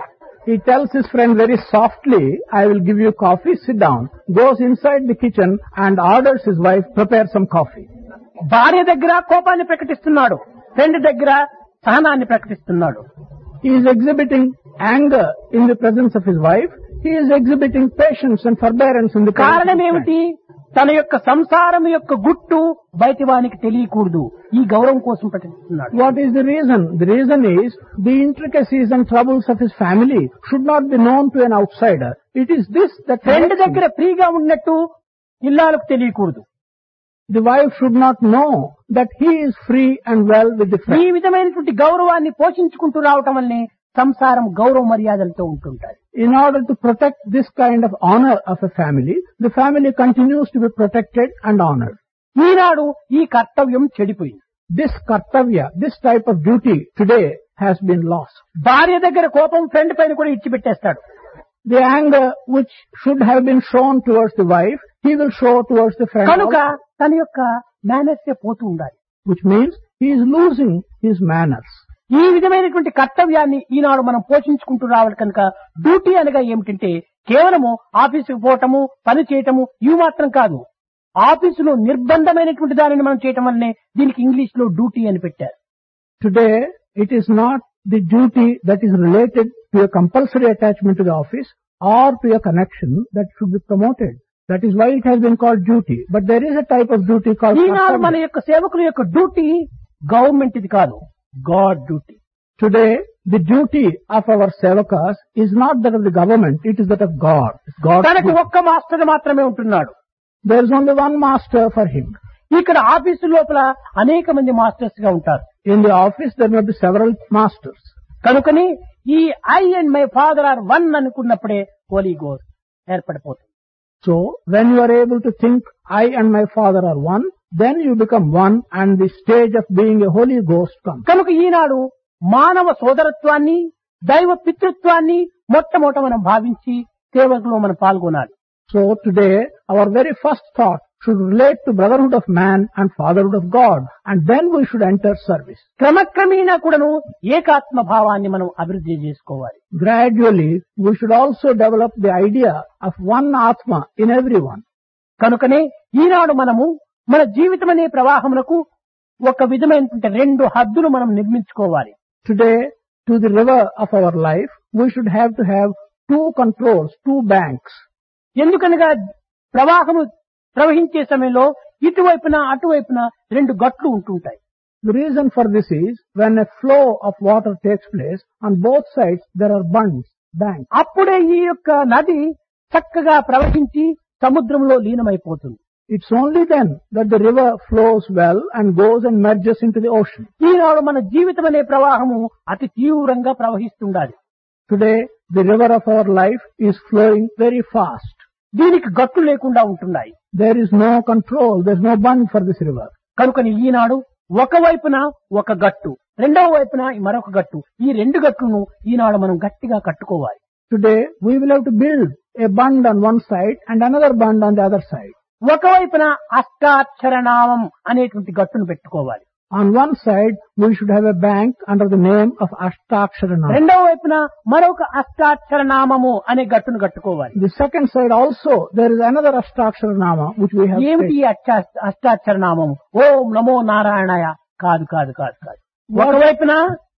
He tells his friend very softly, I will give you coffee, sit down. Goes inside the kitchen and orders his wife, prepare some coffee. భార్య దగ్గర కోపాన్ని ప్రకటిస్తున్నాడు. ఫ్రెండ్ దగ్గర సహనాన్ని ప్రకటిస్తున్నాడు. He is exhibiting anger in the presence of his wife. He is exhibiting patience and forbearance in the presence of కారణం his friend. ఏమిటి? తన యొక్క సంసారం యొక్క గుట్టు బయటి వానికి తెలియకూడదు. ఈ గౌరవం కోసం ప్రకటిస్తున్నాడు. What is the reason? The reason is the intricacies and troubles of his family should not be known to an outsider. It is this that friend makes him- దగ్గర ఫ్రీగా ఉన్నట్టు ఇల్లాలకు తెలియకూడదు. the wife should not know that he is free and well with the ఈ friend. విధమైనటువంటి గౌరవాన్ని పోషించుకుంటూ రావటం వల్లనే సంసారం గౌరవ మర్యాదలతో ఉంటుంటారు. In order to protect this kind of honor of a family, the family continues to be protected and honored. ఈనాడు ఈ కర్తవ్యం చెడిపోయింది. This kartavya, this type of duty today has been lost. భార్య దగ్గర కోపం ఫ్రెండ్ పైన కూడా ఇచ్చిపెట్టేస్తాడు. The anger which should have been shown towards the wife, he will show towards the friend కనుక also, తన యొక్క మేనర్స్ పోతూ ఉండాలి. which means he is losing his manners. ఈ విధమైనటువంటి కర్తవ్యాన్ని ఈనాడు మనం పోషించుకుంటూ రావాలి. కనుక డ్యూటీ అనగా ఏమిటంటే కేవలము ఆఫీసుకు పోవటము, పని చేయటము ఇవి మాత్రం కాదు. ఆఫీసులో నిర్బంధమైనటువంటి దానిని మనం చేయటం వల్లనే దీనికి ఇంగ్లీష్ లో డ్యూటీ అని పెట్టారు. Today, it is not the duty that is related to a compulsory attachment to the office or to a connection that should be promoted. That is why it has been called duty. But there is a type of duty called ఈనాడు మన kartavya. యొక్క సేవకుల యొక్క duty government ఇది కాదు, God duty. Today, the duty of our sevakas is not that of the government, it is that of God. It's God's తనకు duty. ఒక్క master మాత్రమే ఉంటున్నాడు. There is only one master for him. ఇక్కడ office లోపల అనేక మంది masters గా ఉంటారు. In the office, there may be several masters. కనుకని ఈ I and my father are one అనుకున్నప్పుడే హోలీ గోస్ట్ ఏర్పడిపోతుంది. So, when you are able to think, I and my father are one, then you become one and the stage of being a Holy Ghost comes. కనుక ఈనాడు మానవ సోదరత్వాన్ని, దైవ పితృత్వాన్ని మొట్టమొదట మనం భావించి సేవకులో మనం పాల్గొనాలి. So today, our very first thought should relate to brotherhood of man and fatherhood of God, and then we should enter service. క్రమక్రమేణా కూడాను ఏకాత్మ భావాన్ని మనం అభివృద్ధి చేసుకోవాలి. Gradually, we should also develop the idea of one Atma in everyone. కనుకనే ఈనాడు మనము మన జీవితం అనే ప్రవాహమునకు ఒక విధమైనటువంటి రెండు హద్దులు మనం నిర్మించుకోవాలి. Today, to the river of our life, we should have to have two controls, two banks. ఎందుకనగా ప్రవాహము ప్రవహించే సమయంలో ఇటువైపున అటువైపున రెండు గట్లు ఉంటుంటాయి. The reason for this is, when a flow of water takes place, on both sides there are bunds, banks. అప్పుడే ఈ యొక్క నది చక్కగా ప్రవహించి సముద్రంలో లీనమైపోతుంది. It's only then that the river flows well and goes and merges into the ocean. ఈనాడు మన జీవితం అనే ప్రవాహము అతి తీవ్రంగా ప్రవహిస్తుండాలి. Today, the river of our life is flowing very fast. దీనికి గట్లు లేకుండా ఉంటున్నాయి. There is no control, there is no bund for this river. కనుకని ఈనాడు ఒకవైపున ఒక గట్టు, రెండవ వైపున మరొక గట్టు, ఈ రెండు గట్టును ఈనాడు మనం గట్టిగా కట్టుకోవాలి. Today, we will have to build a bund on one side and another bund on the other side. ఒకవైపున అష్టాక్షర నామం అనేటువంటి గట్టును పెట్టుకోవాలి. On one side, we should have a bank under the name of Ashtakshara Nama. రెండవ వైపున మరొక అష్టాక్షర నామము అనే గట్టును కట్టుకోవాలి. The second side also, there is another Ashtakshara Nama which we have ఏమిటి ఈ stated. అష్టా- అష్టాక్షర నామము? ఓం నమో నారాయణాయ కాదు కాదు కాదు కాదు. ఒకవైపున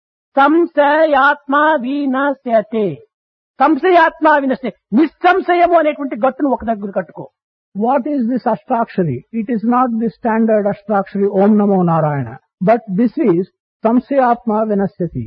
సంశయాత్మ వినశ్యతే, సంశయాత్మ వినశ్యతే, నిస్సంశయము అనేటువంటి గట్టును ఒక దగ్గర కట్టుకో. What is this Ashtakshari? It is not the standard Ashtakshari Om Namo Narayana. But this is Samsayatma Vinasyati.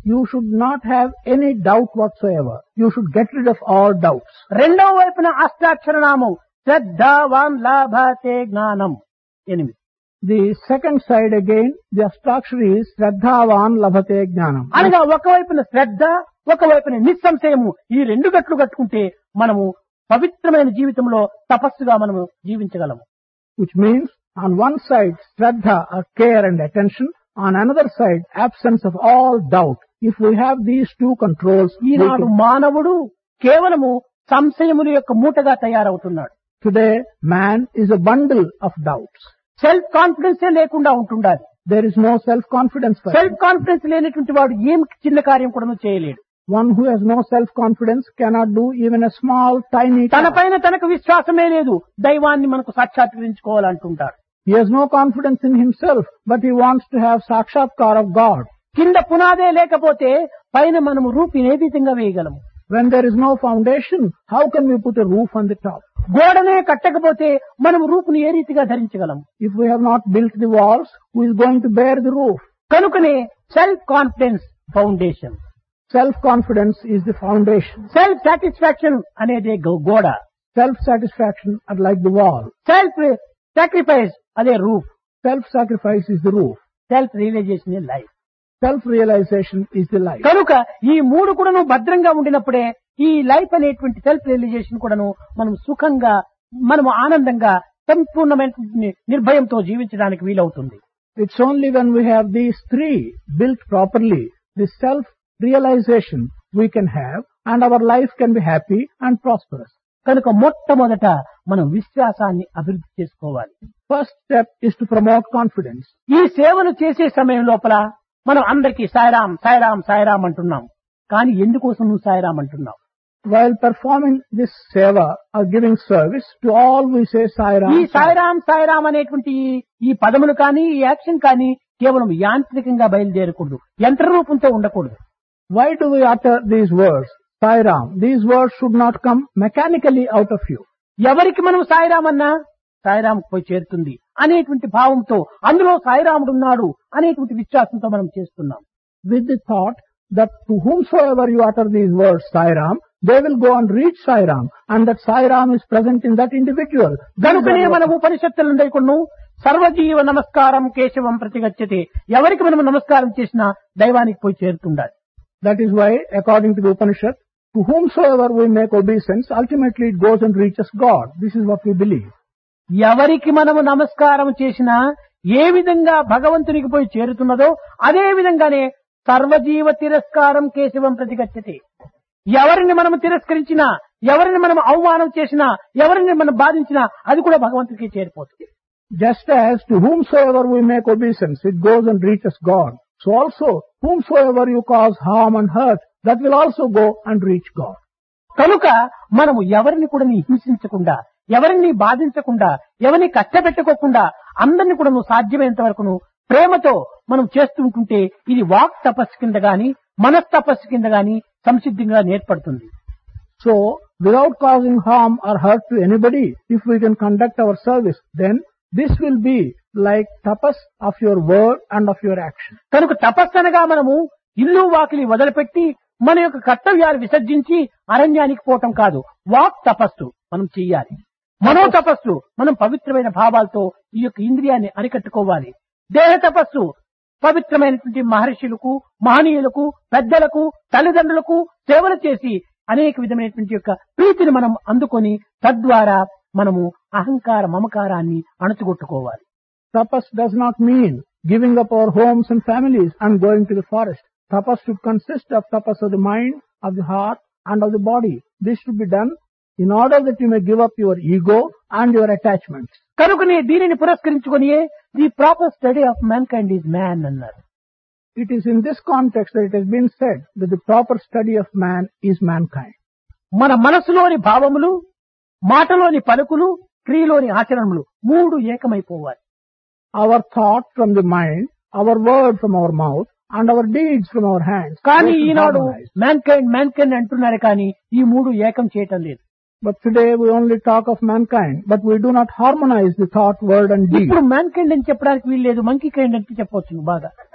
you should not have any doubt whatsoever. You should get rid of all doubts. రెండవ వైపున అష్టాక్షర నామం శ్రద్ధావాన్ లాభతే జ్ఞానం ఎనిమిది. The second side again, the Ashtakshari is Shraddhavan Labhate Jnanam. అనగా ఒకవైపున శ్రద్ధ, ఒకవైపున నిస్సంశయము, ఈ రెండు గట్లు కట్టుకుంటే మనము పవిత్రమైన జీవితంలో తపస్సుగా మనము జీవించగలము. Which means on one side Shraddha or care and attention, on another side absence of all doubt. If we have these two controls, we Eenadu can- మానవుడు కేవలము సంశయముల యొక్క మూటగా తయారవుతున్నాడు. today man is a bundle of doubts. Self కాన్ఫిడెన్సే లేకుండా ఉంటుండాలి. There is no self-confidence for him. Self confidence లేనటువంటి వాడు ఏం చిన్న కార్యం కూడా చేయలేడు. One who has no self-confidence cannot do even a small, tiny తన task. పైన తనకు విశ్వాసమే లేదు, దైవాన్ని మనకు సాక్షాత్కరించుకోవాలంటుంటాడు. He has no confidence in himself, but he wants to have sakshatkar of God. కింద పునాదే లేకపోతే పైన మనము రూపిని ఏ విధంగా వేయగలము? When there is no foundation, how can we put a roof on the top? గోడనే కట్టకపోతే మనము రూపుని ఏ రీతిగా ధరించగలము? If we have not built the walls, who is going to bear the roof? కనుకనే self confidence foundation, Self-confidence is the foundation. Self satisfaction అనేది గో- గోడ, Self-satisfaction are like the wall. Self sacrifice అదే roof, Self-sacrifice is the roof. Self realization a life. Self-realization is the life. కనుక ఈ మూడు కూడాను భద్రంగా ఉండినప్పుడే ఈ లైఫ్ అనేటువంటి సెల్ఫ్ రియలైజేషన్ కూడాను మనం సుఖంగా, మనము ఆనందంగా, సంపూర్ణమైన నిర్భయంతో జీవించడానికి వీలవుతుంది. It's only when we have these three built properly, the self-realization we can have, and our life can be happy and prosperous. కనుక మొట్టమొదట మనం విశ్వాసాన్ని అభివృద్ధి చేసుకోవాలి. First step is to promote confidence. ఈ సేవలు చేసే సమయం లోపల మనం అందరికీ సాయిరాం సాయిరాం సాయిరాం అంటున్నాం. కానీ ఎందుకోసం నువ్వు సాయిరాం అంటున్నావు? While performing this seva or giving service, to all we say Sai Ram. ఈ సాయిరాం సాయిరాం అనేటువంటి ఈ- ఈ పదములు కానీ ఈ యాక్షన్ కానీ కేవలం యాంత్రికంగా బయలుదేరకూడదు, యంత్ర రూపంతో ఉండకూడదు. Why do we utter these words? Sai Ram. These words should not come mechanically out of you. ఎవరికి మనం సాయిరాం అన్నా సాయిరాం పోయి చేరుతుంది అనేటువంటి భావంతో, అందులో సాయిరాముడు ఉన్నాడు అనేటువంటి విశ్వాసంతో మనం చేస్తున్నాం. With the thought that to whomsoever you utter these words Sai Ram, they will go and reach Sai Ram, and that Sai Ram is present in that individual. కనుకనే మనం ఉపనిషత్తులు ఉండేకును సర్వజీవ నమస్కారం కేశవం ప్రతిగచ్చతే, ఎవరికి మనం నమస్కారం చేసినా దైవానికి పోయి చేరుతుండాలి. That is why, according to the Upanishad, to whomsoever we make obeisance, ultimately it goes and reaches God. This is what we believe. ఎవరికి మనము నమస్కారం చేసినా ఏ విధంగా భగవంతునికి పోయి చేరుతున్నదో అదే విధంగానే సర్వజీవ తిరస్కారం కేశవం ప్రతిగచ్చతే. ఎవరిని మనము తిరస్కరించినా, ఎవరిని మనం అవమానం చేసినా, ఎవరిని మనం బాధించినా అది కూడా భగవంతుడికి చేరిపోతుంది. Just as to whomsoever we make obeisance, it goes and reaches God. So also, whomsoever you cause harm and hurt, that will also go and reach God. కనుక మనము ఎవరిని కూడా హింసించకుండా, ఎవరిని బాధించకుండా, ఎవరిని కష్టపెట్టుకోకుండా అందరిని కూడా సాధ్యమైనంత వరకును ప్రేమతో మనం చేస్తుంటుంటే ఇది వాక్ తపస్సు కింద గాని మనస్తపస్సు కింద గాని సంసిద్ధంగా ఏర్పడుతుంది. So, without causing harm or hurt to anybody, if we can conduct our service, then this will be like tapas of your word and of your action. కనుక తపస్సు అనగా మనము ఇల్లు వాకిలి వదిలిపెట్టి మన యొక్క కర్తవ్యాలు విసర్జించి అరణ్యానికి పోవటం కాదు. వాక్ తపస్సు మనం చెయ్యాలి. మనో తపస్సు మనం పవిత్రమైన భావాలతో ఈ యొక్క ఇంద్రియాన్ని అరికట్టుకోవాలి. దేహ తపస్సు పవిత్రమైనటువంటి మహర్షులకు, మహనీయులకు, పెద్దలకు, తల్లిదండ్రులకు సేవలు చేసి అనేక విధమైనటువంటి యొక్క ప్రీతిని మనం అందుకొని తద్వారా మనము అహంకార మమకారాన్ని అణచుకొట్టుకోవాలి. Tapas does not mean giving up our homes and families and going to the forest. Tapas should consist of tapas of the mind, of the heart, and of the body. This should be done in order that you may give up your ego and your attachments. కనుకనే దీనిని పురస్కరించుకొని the proper study of mankind is man అన్నారు. It is in this context that it has been said that the proper study of man is mankind. మన మనసులోని భావములు, మాటలోని పలుకులు, క్రియలోని ఆచరణలు మూడు ఏకమైపోవాలి. Our thought from the mind, our word from our mouth, and our deeds from our hands. కానీ They should ఈనాడు harmonize. Mankind mankind అంటున్నారు కానీ ఈ మూడు ఏకం చేయటం లేదు. But today we only talk of mankind, but we do not harmonize the thought, word, and deed. ఇప్పుడు మ్యాన్ కైండ్ అని చెప్పడానికి వీలు లేదు, మంకీ కైండ్ అని చెప్పవచ్చు బాగా.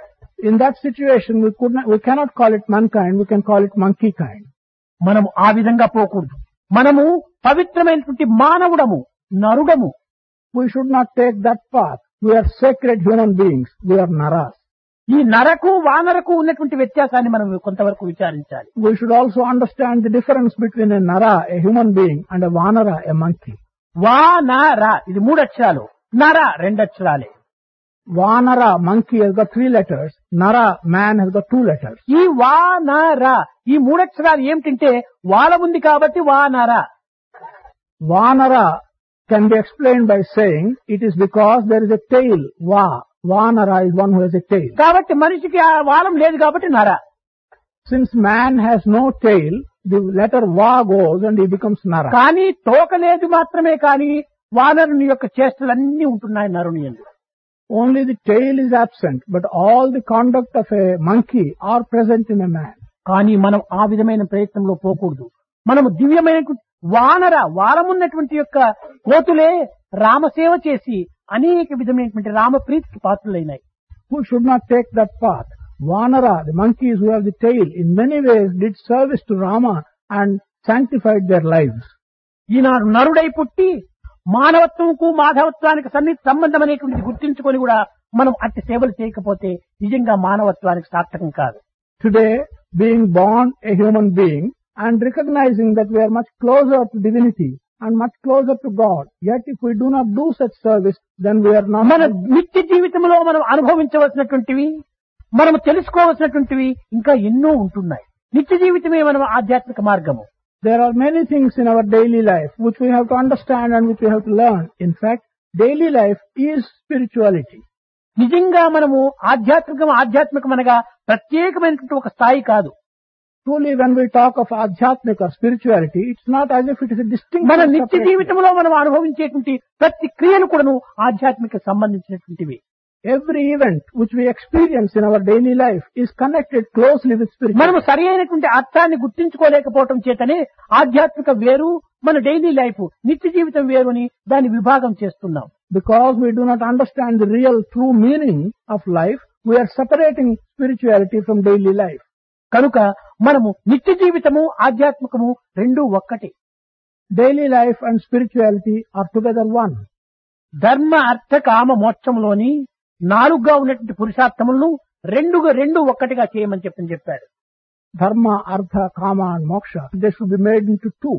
In that situation, we could not, we cannot call it mankind, we can call it monkey kind. మనము ఆ విధంగా పోకూడదు. మనము పవిత్రమైనటువంటి మానవుడము, నరుడము. We should not take that path. We are sacred human beings. We are naras. ఈ నరకు వానరకు ఉన్నటువంటి వ్యత్యాసాన్ని మనం కొంతవరకు విచారించాలి. We should also understand the difference between a nara, a human being, and a vanara, a monkey. వానర ఇది మూడు అక్షరాలు, నర రెండు అక్షరాలే. Vanara, monkey, has got three letters. Nara, man, has got two letters. ఈ వానర ఈ మూడు అక్షరాలు ఏమిటంటే వాల ఉంది కాబట్టి వానర. Vanara can be explained by saying it is because there is a tail. Va. Vanara is one who has a tail. కాబట్టి మనిషికి ఆ వాలం లేదు కాబట్టి నర. Since man has no tail, the letter Va goes and he becomes Nara. కానీ తోక లేదు మాత్రమే కానీ వానరుని యొక్క చేష్టలన్నీ ఉంటున్నాయి నరుని యందు. Only the tail is absent, but all the conduct of a monkey are present in a man. కానీ మనం ఆ విధమైన ప్రయత్నంలో పోకూడదు. మనము దివ్యమైనటువంటి వానర వారమున్నటువంటి యొక్క కోతులే రామసేవ చేసి అనేక విధమైనటువంటి రామప్రీతికి పాత్రులైనాయి. Who should not take that path? Vanara, the monkeys who have the tail, in many ways did service to Rama and sanctified their lives. ఈనాడు నరుడై పుట్టి మానవత్వంకు మాధవత్వానికి సన్నిహిత సంబంధం అనేటువంటిది గుర్తించుకొని కూడా మనం అట్టి సేవలు చేయకపోతే నిజంగా మానవత్వానికి సార్థకం కాదు. Today, being born a human being and recognizing that we are much closer to divinity and much closer to God, yet if we do not do such service, then we are not... మన నిత్య జీవితంలో మనం అనుభవించవలసినటువంటివి, మనం తెలుసుకోవలసినటువంటివి ఇంకా ఎన్నో ఉంటున్నాయి. నిత్య జీవితమే మనం ఆధ్యాత్మిక మార్గము. There are many things in our daily life which we have to understand and which we have to learn. In fact, daily life is spirituality. నిజంగా మనము ఆధ్యాత్మికం ఆధ్యాత్మికం అనగా ప్రత్యేకమైనటువంటి ఒక స్థాయి కాదు. Truly, when we talk of adhyatmik or spirituality, it's not as if it is a distinct... మన నిత్య జీవితంలో మనం అనుభవించేటువంటి ప్రతి క్రియలు కూడాను ఆధ్యాత్మిక సంబంధించినటువంటివి. Every event which we experience in our daily life is connected closely with spirituality. మనము సరి అయినటువంటి అర్థాన్ని గుర్తించుకోలేకపోవటం చేతనే ఆధ్యాత్మిక వేరు, మన డైలీ లైఫ్ నిత్య జీవితం వేరు అని దాన్ని విభాగం చేస్తున్నాం. Because we do not understand the real true meaning of life, we are separating spirituality from daily life. కనుక మనము నిత్య జీవితము ఆధ్యాత్మికము రెండూ ఒక్కటి. Daily life and spirituality are together one. ధర్మ అర్థ కామ మోక్షంలోని నాలుగుగా ఉన్నటువంటి పురుషార్థములను రెండుగా రెండు ఒక్కటిగా చేయమని చెప్పని చెప్పాడు. Dharma, Artha, Kama and Moksha, they should be made into two.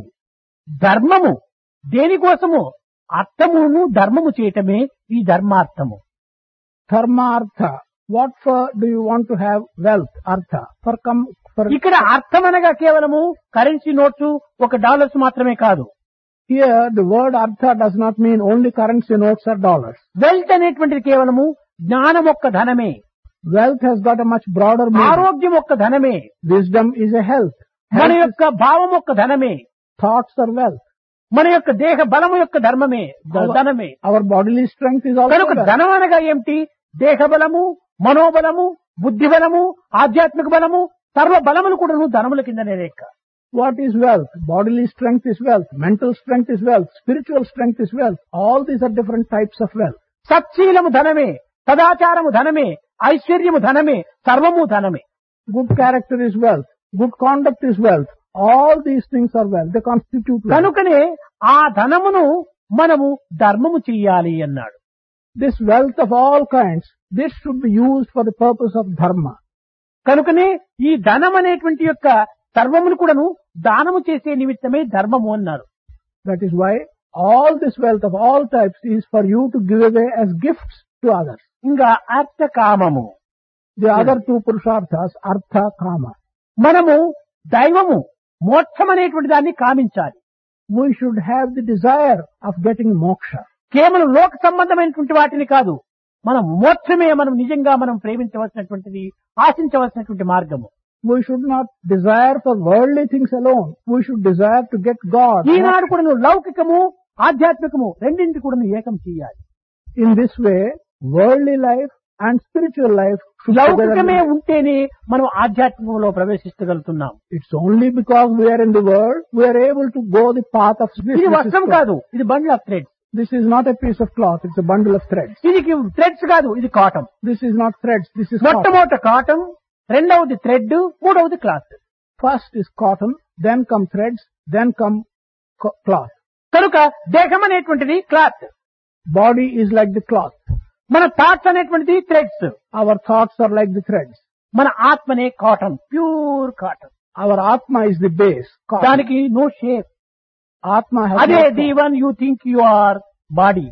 ధర్మము దేనికోసము? అర్థమును ధర్మము చేయటమే ఈ ధర్మార్థము. Dharma, Artha, what for do you want to have wealth? Artha, for come for... ఇక్కడ అర్థం అనగా కేవలము కరెన్సీ నోట్స్ ఒక డాలర్స్ మాత్రమే కాదు. Here the word Artha does not mean only currency notes or dollars. Wealth అనేటువంటిది కేవలము జ్ఞానం ఒక్క ధనమే. Wealth has got a much broader meaning. ఆరోగ్యం ఒక్క ధనమే. Wisdom is a health. మన Health యొక్క భావం ఒక్క ధనమే. thoughts are wealth. మన యొక్క దేహ బలము యొక్క ధర్మమే ధ- ధనమే. Our bodily strength is also కనుక wealth. ధనం అనగా ఏమిటి? దేహ బలము, మనోబలము, బుద్ధి బలము, ఆధ్యాత్మిక బలము, సర్వ బలములు కూడా ధనముల కిందనే లెక్క. What is wealth? Bodily strength is wealth. Mental strength is wealth. Spiritual strength is wealth. All these are different types of wealth. సత్శీలము ధనమే, సదాచారము ధనమే, ఐశ్వర్యము ధనమే, సర్వము ధనమే. Good character is wealth. Good conduct is wealth. All these things are wealth. They constitute wealth. కనుకనే ఆ ధనమును మనము ధర్మము చెయ్యాలి అన్నాడు. This wealth of all kinds, this should be used for the purpose of dharma. కనుకనే ఈ ధనం అనేటువంటి యొక్క సర్వమును కూడాను దానము చేసే నిమిత్తమే ధర్మము అన్నారు. That is why all this wealth of all types is for you to give away as gifts to others. ఇంకా అర్థ కామము. The other two purusharthas, artha, kama. మనము దైవము మోక్షం అనేటువంటి దాన్ని కామించాలి. We should have the desire of getting moksha. కేవలం లోక సంబంధమైనటువంటి వాటిని కాదు, మనం మోక్షమే మనం నిజంగా మనం ప్రేమించవలసినటువంటిది, ఆశించవలసినటువంటి మార్గము. We should not desire for worldly things alone. We should desire to get God. ఈనాడు కూడా నువ్వు లౌకికము ఆధ్యాత్మికము రెండింటి కూడా నువ్వు ఏకం చేయాలి. In this way, worldly life and spiritual life should లౌకికమే together. ఉంటేనే మనం ఆధ్యాత్మికంలో ప్రవేశించగలుగుతున్నాం. It's only because we are in the world we are able to go the path of ఇది వస్త్రం spiritual. కాదు, ఇది bundle of thread. This is not a piece of cloth, it's a bundle of threads. ఇది threads కాదు, ఇది cotton. This is not threads, this is cotton. మొట్టమొదట cotton, రెండవది thread, మూడవది cloth. First is cotton, then come threads, then come co- cloth. కనుక దేహం అనేటువంటిది cloth, Body is like the cloth. మన థాట్స్ అనేటువంటిది threads, Our thoughts are like the threads. మన ఆత్మనే cotton, pure cotton. Our Atma is the base. Cotton. దానికి no shape. Atma has అదే no the form. One you think you are body,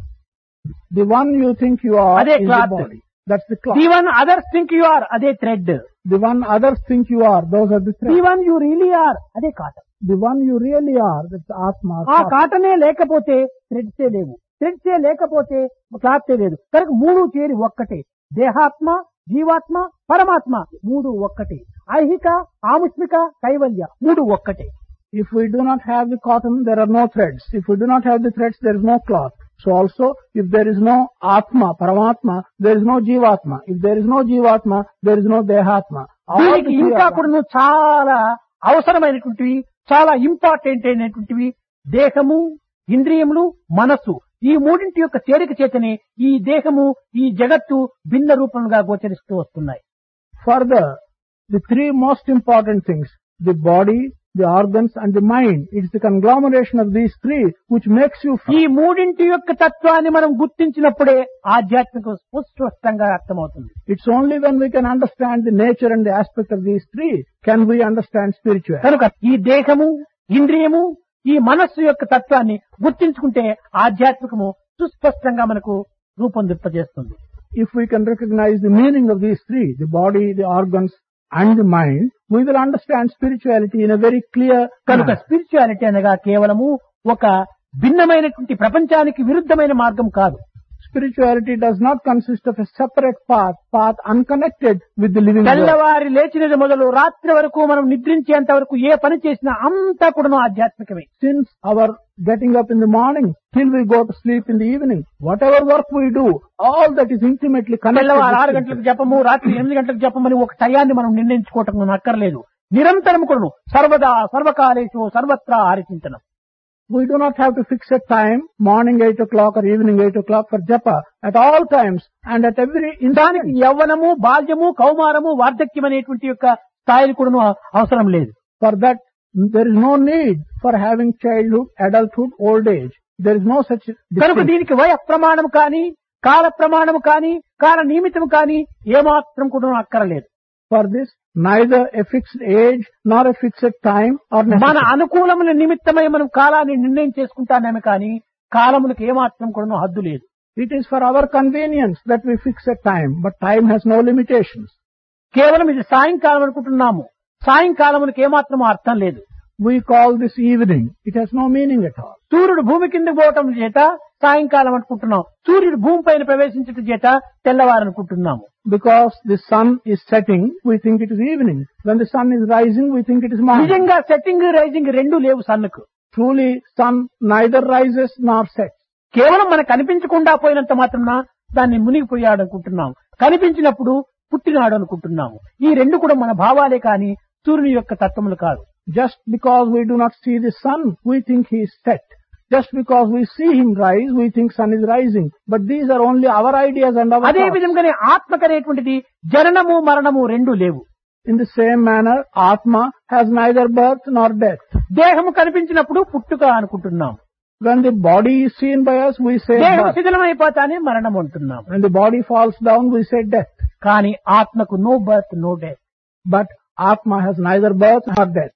The one you think you are అదే is cloth. the body. That's the cloth. The one others think you are, అదే thread. The one others think you are, those are the the threads. One you really are, అదే cotton. The one you really are, that's the Atma. ఆ cotton. కాటనే లేకపోతే థ్రెడ్సే లేవు, థ్రెడ్సే లేకపోతే క్లాతే లేదు. కనుక మూడు చేరి ఒక్కటే. దేహాత్మ, జీవాత్మ, పరమాత్మ మూడు ఒక్కటే. ఐహిక, ఆముష్మిక, కైవల్య మూడు ఒక్కటే. If we do not have the cotton, there are no threads. If we do not have the threads, there is no cloth. So also, if there is no Atma, Paramatma, there is no Jivatma. If there is no Jivatma, there is no Dehatma. All the దీనికి three ఇంకా are కూడా చాలా అవసరమైనటువంటివి, చాలా important అయినటువంటివి దేహము, ఇంద్రియములు, మనస్సు. ఈ మూడింటి యొక్క చేరిక చేతనే ఈ దేహము, ఈ జగత్తు భిన్న రూపంగా గోచరిస్తూ వస్తున్నాయి. Further, the three most important things, the body, the organs and the mind, it's the conglomeration of these three which makes you ఈ feel. మూడింటి యొక్క తత్వాన్ని మనం గుర్తించినప్పుడే ఆధ్యాత్మిక స్పష్టంగా అర్థమవుతుంది. It's only when we can understand the nature and the aspect of these three can we understand spirituality. కనుక ఈ దేహము, ఇంద్రియము, ఈ మనస్సు యొక్క తత్వాన్ని గుర్తించుకుంటే ఆధ్యాత్మికము సుస్పష్టంగా మనకు రూపొందింపజేస్తుంది. If we can recognize the meaning of these three, the body, the organs and the mind, we will understand spirituality in a very clear కనుక manner. స్పిరిచువాలిటీ అనగా కేవలము ఒక భిన్నమైనటువంటి ప్రపంచానికి విరుద్ధమైన మార్గం కాదు. Spirituality does not consist of a separate path, path unconnected with the living world. తెల్లవారి లేచినది మొదలు రాత్రి వరకు మనం నిద్రించేంత వరకు ఏ పని చేసినా అంతా కూడా ఆధ్యాత్మికమే. Since our getting up in the morning till we go to sleep in the evening, whatever work we do, all that is intimately connected తెల్లవారు ఆరు with గంటలకు spirituality. జపము, రాత్రి ఎనిమిది గంటలకు జపమని ఒక టయాన్ని మనం నిర్ణయించుకోవటం మనకు అక్కర్లేదు. నిరంతరం కూడా సర్వదా సర్వకాలేషు సర్వత్రా హరిచింతనం. We do not have to fix a time, morning eight o'clock or evening eight o'clock for japa. At all times and at every దానికి instant. యవ్వనము, బాల్యము, కౌమారము, వార్ధక్యం అనేటువంటి యొక్క స్థాయిలు కూడా అవసరం లేదు. For that, there is no need for having childhood, adulthood, old age. There is no such కనుక distinction. దీనికి వయ ప్రమాణం కానీ, కాల ప్రమాణం కానీ, కాల నియమితం కానీ ఏమాత్రం కూడా అక్కరలేదు. For this, neither a fixed age nor a fixed time or మన necessity. అనుకూలముల నిమిత్తమై మనం కాలాన్ని నిర్ణయం చేసుకుంటానేమే కానీ కాలములకు ఏమాత్రం కూడా హద్దు లేదు. It is for our convenience that we fix a time, but time has no limitations. కేవలం ఇది సాయంకాలం అనుకుంటున్నాము, సాయంకాలములకు ఏమాత్రం అర్థం లేదు. We call this evening. It has no meaning at all. సూర్యుడు భూమి కింద పోవటం చేత సాయంకాలం అనుకుంటున్నాం, సూర్యుడు భూమి పైన ప్రవేశించటం చేత తెల్లవారు అనుకుంటున్నాము. Because the sun is setting, we think it is evening. When the sun is rising, we think it is morning. నిజంగా సెట్టింగ్ రైజింగ్ రెండు లేవు సన్నుకు. Truly, sun neither rises nor sets. కేవలం మనకు కనిపించకుండా పోయినంత మాత్రం దాన్ని మునిగిపోయాడు అనుకుంటున్నాం, కనిపించినప్పుడు పుట్టినాడు అనుకుంటున్నాము. ఈ రెండు కూడా మన భావాలే కాని సూర్యుని యొక్క తత్వములు కాదు. Just because we do not see the sun, we think he is set. Just because we see him rise, we think sun is rising. But these are only our ideas and our అదే thoughts. విధంగానే ఆత్మకు అనేటువంటిది జననము మరణము రెండు లేవు. In the same manner, Atma has neither birth nor death. దేహము కనిపించినప్పుడు పుట్టుక అనుకుంటున్నాం, When the body is seen by us, we say దేహము birth. శిథిలమైపోతానే మరణం అంటున్నాం. When the body falls down, we say death. కానీ ఆత్మకు no birth no death. But Atma has neither birth nor death.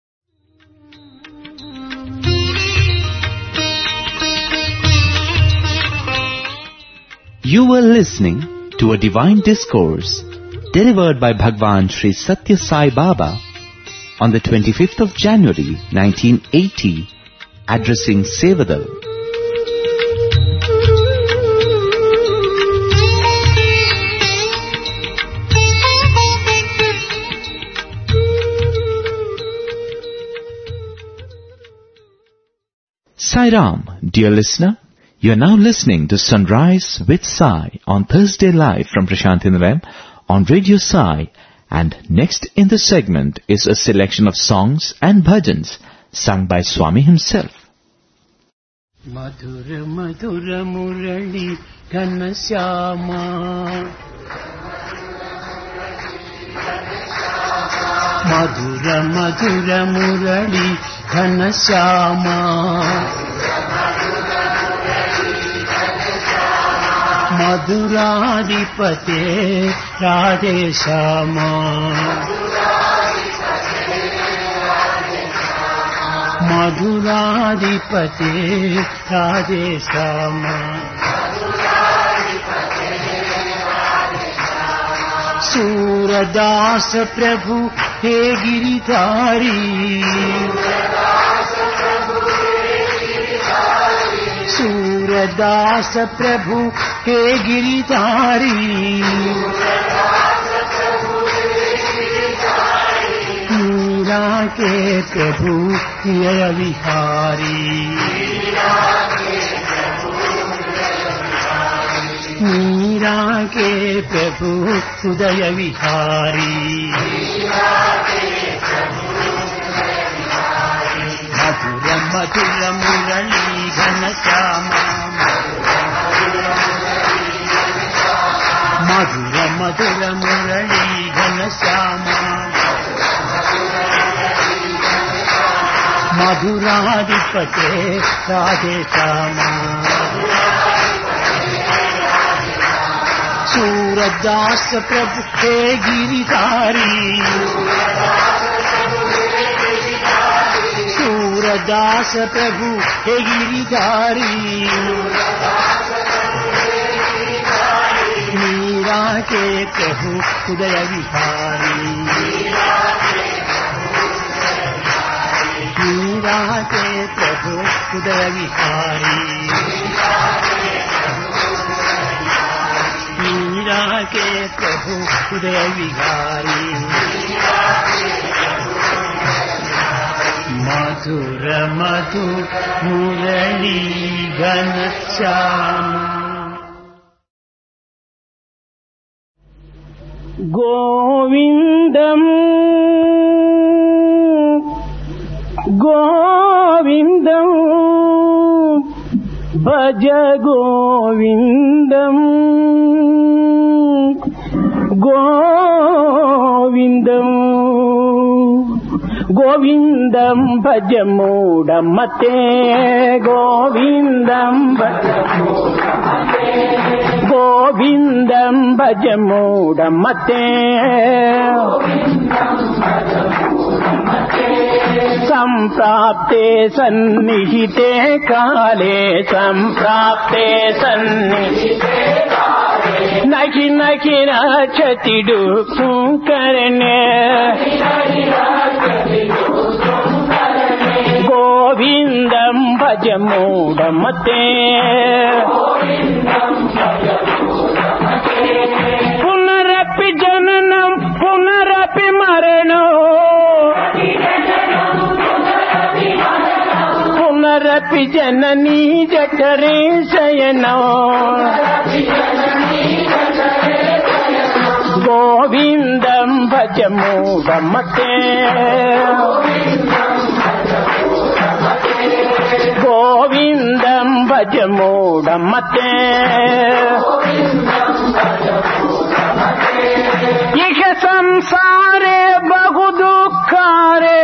You were listening to a divine discourse delivered by Bhagwan Sri Satya Sai Baba on the twenty-fifth of January nineteen eighty, addressing Sevadal. Sai Ram, dear listener, you are now listening to Sunrise with Sai on Thursday live from Prashanthi Nilayam on Radio Sai, and next in the segment is a selection of songs and bhajans sung by Swami himself. మధుర మధుర మురళి ఘనశ్యామ మధుర మధుర మురళి ఘనశ్యామ మధురాధిపతే రాధేశ్యామ మధురాధిపతే రాధేశ్యామ सूरदास प्रभु हे गिरिधारी सूरदास प्रभु हे गिरिधारी मीरा के प्रभु जय विहारी मीरा के प्रभु उदय विहारी मधुर मधुर मुरली घनश्याम मधुर मधुर मुरली घनश्याम मधुराधिपते राधेश्याम सूरदास प्रभु हे गिरिधारी सूरदास प्रभु हे गिरिधारी मीरा के प्रभु उदय विहारी मीरा के प्रभु उदय विहारी मीरा के प्रभु उदय विहारी मधुर मधुर मुरली घनश्याम गोविंदम गोविंदम भज गोविंदम गोविंदम गोविंदम भज मूढ़मते गोविंदम भज गोविंदम भज मूढ़मते संप्राप्ते सन्निहिते काले संप्राप्ते सन्निहिते नखि नखि रचति दुःखं करने गोविंदम भज मूढ़मते पुनरपि जननं पुनरपि मरणं पुनरपि जननी जठरे शयनं गोविंदम भज मूढ़मते गोविंदम भज मूढ़मते इह संसारे बहु दुःखारे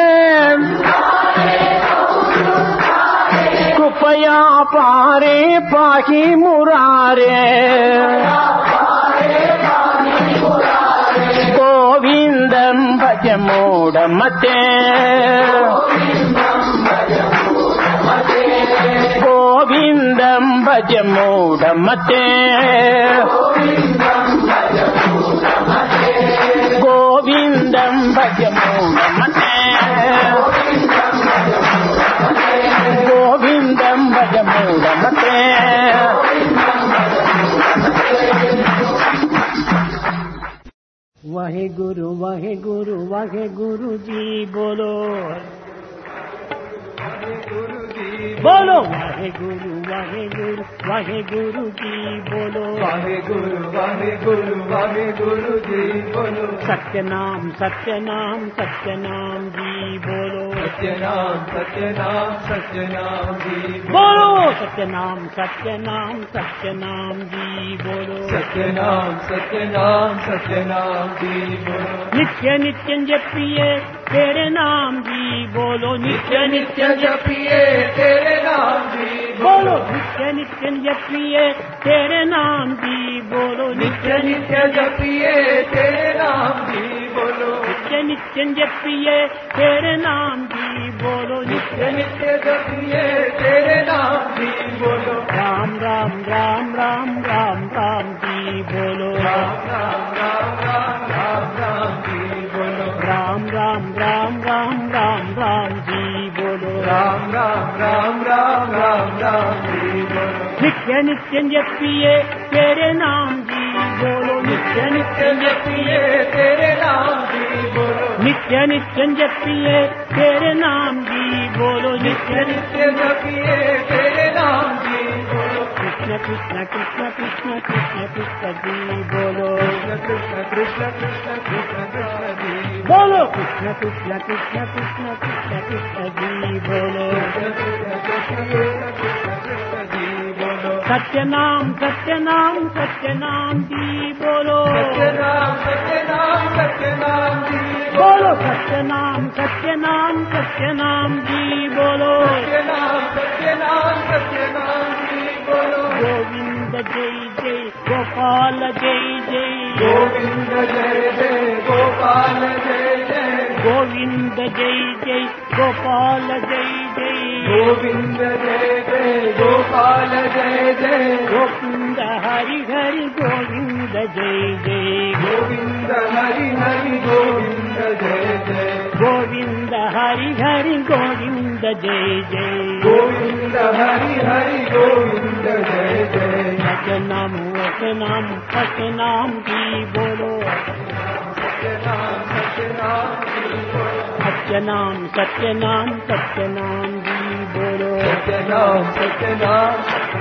कृपया पारे पाहि मुरारे गोविंदम भज मूढ़मते गोविंदम भज मूढ़मते गोविंदम भज मूढ़मते गोविंदम भज मूढ़मते वाहे गुरु वाहे गुरु वाहे गुरु जी बोलो बोलो वाहे गुरु वाहे गुरु वाहे गुरु जी बोलो वाहे गुरु वाहे गुरु वाहे गुरु जी बोलो सत्य नाम सत्य नाम सत्य नाम जी बोलो सत्य नाम सत्य नाम सत्य नाम जी बोलो सत्य नाम सत्य नाम सत्य नाम जी बोलो सत्य नाम सत्य नाम सत्य नाम जी बोलो नित्य नित्य जपिए तेरे नाम जी बोलो नित्य नित्य जपिए तेरे नाम जी बोलो नित्य नित्य जपिए तेरे नाम जी बोलो नित्य नित्य जपिए तेरे नाम जी बोलो नित्य नित्य जपिए तेरे नाम जी बोलो नित्य नित्य जपिए तेरे नाम जी बोलो राम राम राम राम राम राम जी बोलो राम राम राम राम राम राम जी बोलो राम राम राम राम राम राम जी बोलो राम राम राम राम राम राम जी बोलो नित्य नित्य जपिए तेरे नाम जी बोलो नित्य नित्य जपिए तेरे नाम जी बोलो नित्य नित्य जपिए तेरे नाम जी बोलो नित्य नित्य जपिए तेरे नाम जी बोलो कृष्ण कृष्ण कृष्ण कृष्ण कृष्ण कृष्ण जी बोलो कृष्ण कृष्ण कृष्ण कृष्ण कृष्ण जी बोलो कृष्ण कृष्ण कृष्ण कृष्ण कृष्ण कृष्ण जी बोलो सत्य नाम सत्य नाम सत्य नाम जी बोलो सत्य नाम सत्य नाम सत्य नाम जी बोलो सत्य नाम सत्य नाम सत्य नाम जी बोलो सत्य नाम सत्य नाम सत्य नाम जी बोलो गोविंद जय जय गोपाल जय जय गोविंद जय जय गोपाल जय जय गोविंद जय जय गोपाल जय जय गोविंद जय जय गोपाल जय जय गोविंद हरि हरि गोविंद जय जय गोविंद हरि हरि गोविंद जय जय गोविंद हरि हरि गोविंद जय जय गोविंद हरि हरि गोविंद जय जय सत्य नाम सत्य नाम सत्य नाम जी बोलो सत्य नाम सत्य नाम जी बोलो सत्य नाम सत्य नाम सत्य नाम जी बोलो सत्य नाम सत्य नाम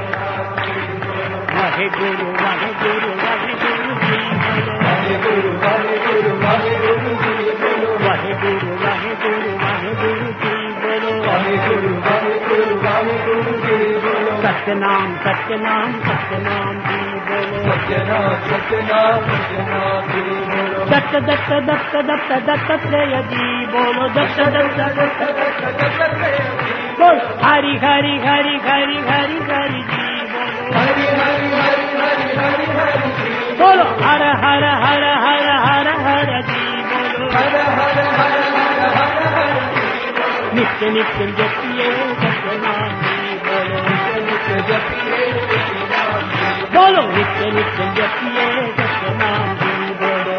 वाहे गुरु वाहे गुरु वाहे गुरु जी बोलो वाहे गुरु वाहे गुरु वाहे गुरु जी बोलो वाहे गुरु वाहे गुरु वाहे गुरु जी बोलो वाहे गुरु वाहे गुरु वाहे गुरु जी बोलो सत्य नाम सत्य नाम सत्य नाम जी बोलो सत्य नाम सत्य नाम सत्य नाम जी बोलो दत्त दत्त दत्त दत्त दत्तात्रेय जी बोलो दत्त दत्त दत्त बोल हरि हरि हरि हरि हरि हरि जी बोलो हरि हरि हरि हरि हरि हरि जी बोलो हर हर हर हर हर हर जी बोलो हर हर हर हर हर हर जी नित्य नित्य जपिए सत्य नाम जी बोलो नित्य जपिए नाम जी बोलो नित्य नित्य जपिए सत्य नाम जी बोलो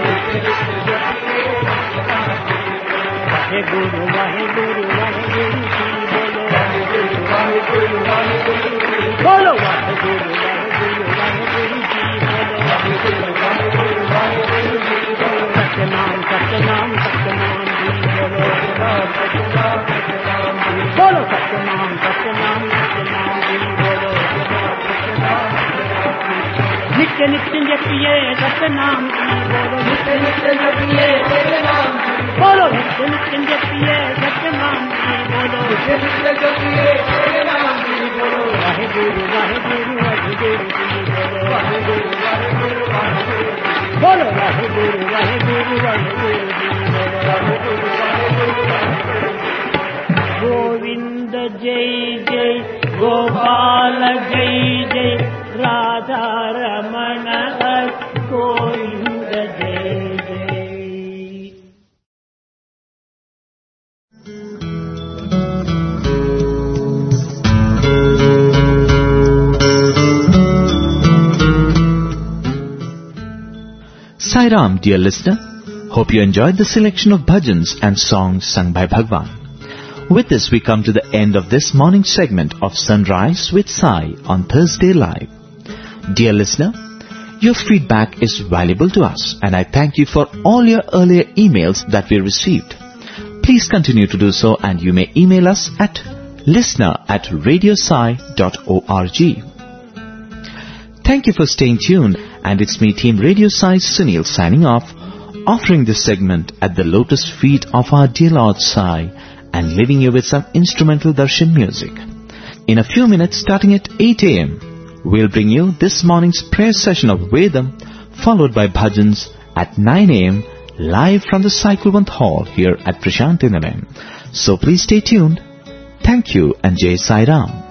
वाहे गुरु वाहे गुरु वाहे गुरु जी बोलो वाहे गुरु वाहे गुरु वाहे गुरु जी बोलो वाहे गुरु वाहे गुरु वाहे गुरु जी बोलो वाहे गुरु वाहे गुरु वाहे गुरु जी बोलो सत्य नाम सत्य नाम सत्य नाम जी बोलो सत्य नाम सत्य नाम जी बोलो सत्य नाम सत्य नाम सत्य नाम जी बोलो नित्य नित्य जपिए सत्य नाम जी बोलो नित्य नित्य जपिए तेरे नाम जी बोलो नित्य नित्य जपिए सत्य नाम जी बोलो नित्य नित्य जपिए तेरे नाम जी बोलो वाहे गुरु वाहे गुरु वाहे गुरु जी बोलो वाहे गुरु वाहे गुरु वाहे गुरु जी बोलो वाहे गुरु वाहे गुरु वाहे गुरु जी बोलो वाहे गुरु वाहे गुरु वाहे गुरु जी गोविंद जय जय गोपाल जय जय राधा रमण गोविंद जय जय Sai Ram, dear listener. Hope you enjoyed the selection of bhajans and songs sung by Bhagwan. With this, we come to the end of this morning segment of Sunrise with Sai on Thursday Live. Dear listener, your feedback is valuable to us, and I thank you for all your earlier emails that we received. Please continue to do so, and you may email us at listener at radiosci dot org. Thank you for staying tuned, and it's me, Team Radio Sai Sunil, signing off, offering this segment at the lotus feet of our dear Lord Sai, and leaving you with some instrumental darshan music. In a few minutes, starting at eight a.m., we'll bring you this morning's prayer session of Vedam, followed by bhajans at nine a.m., live from the Cyclevant Hall here at Prashanti Nilayam. So please stay tuned. Thank you, and Jai Sai Ram.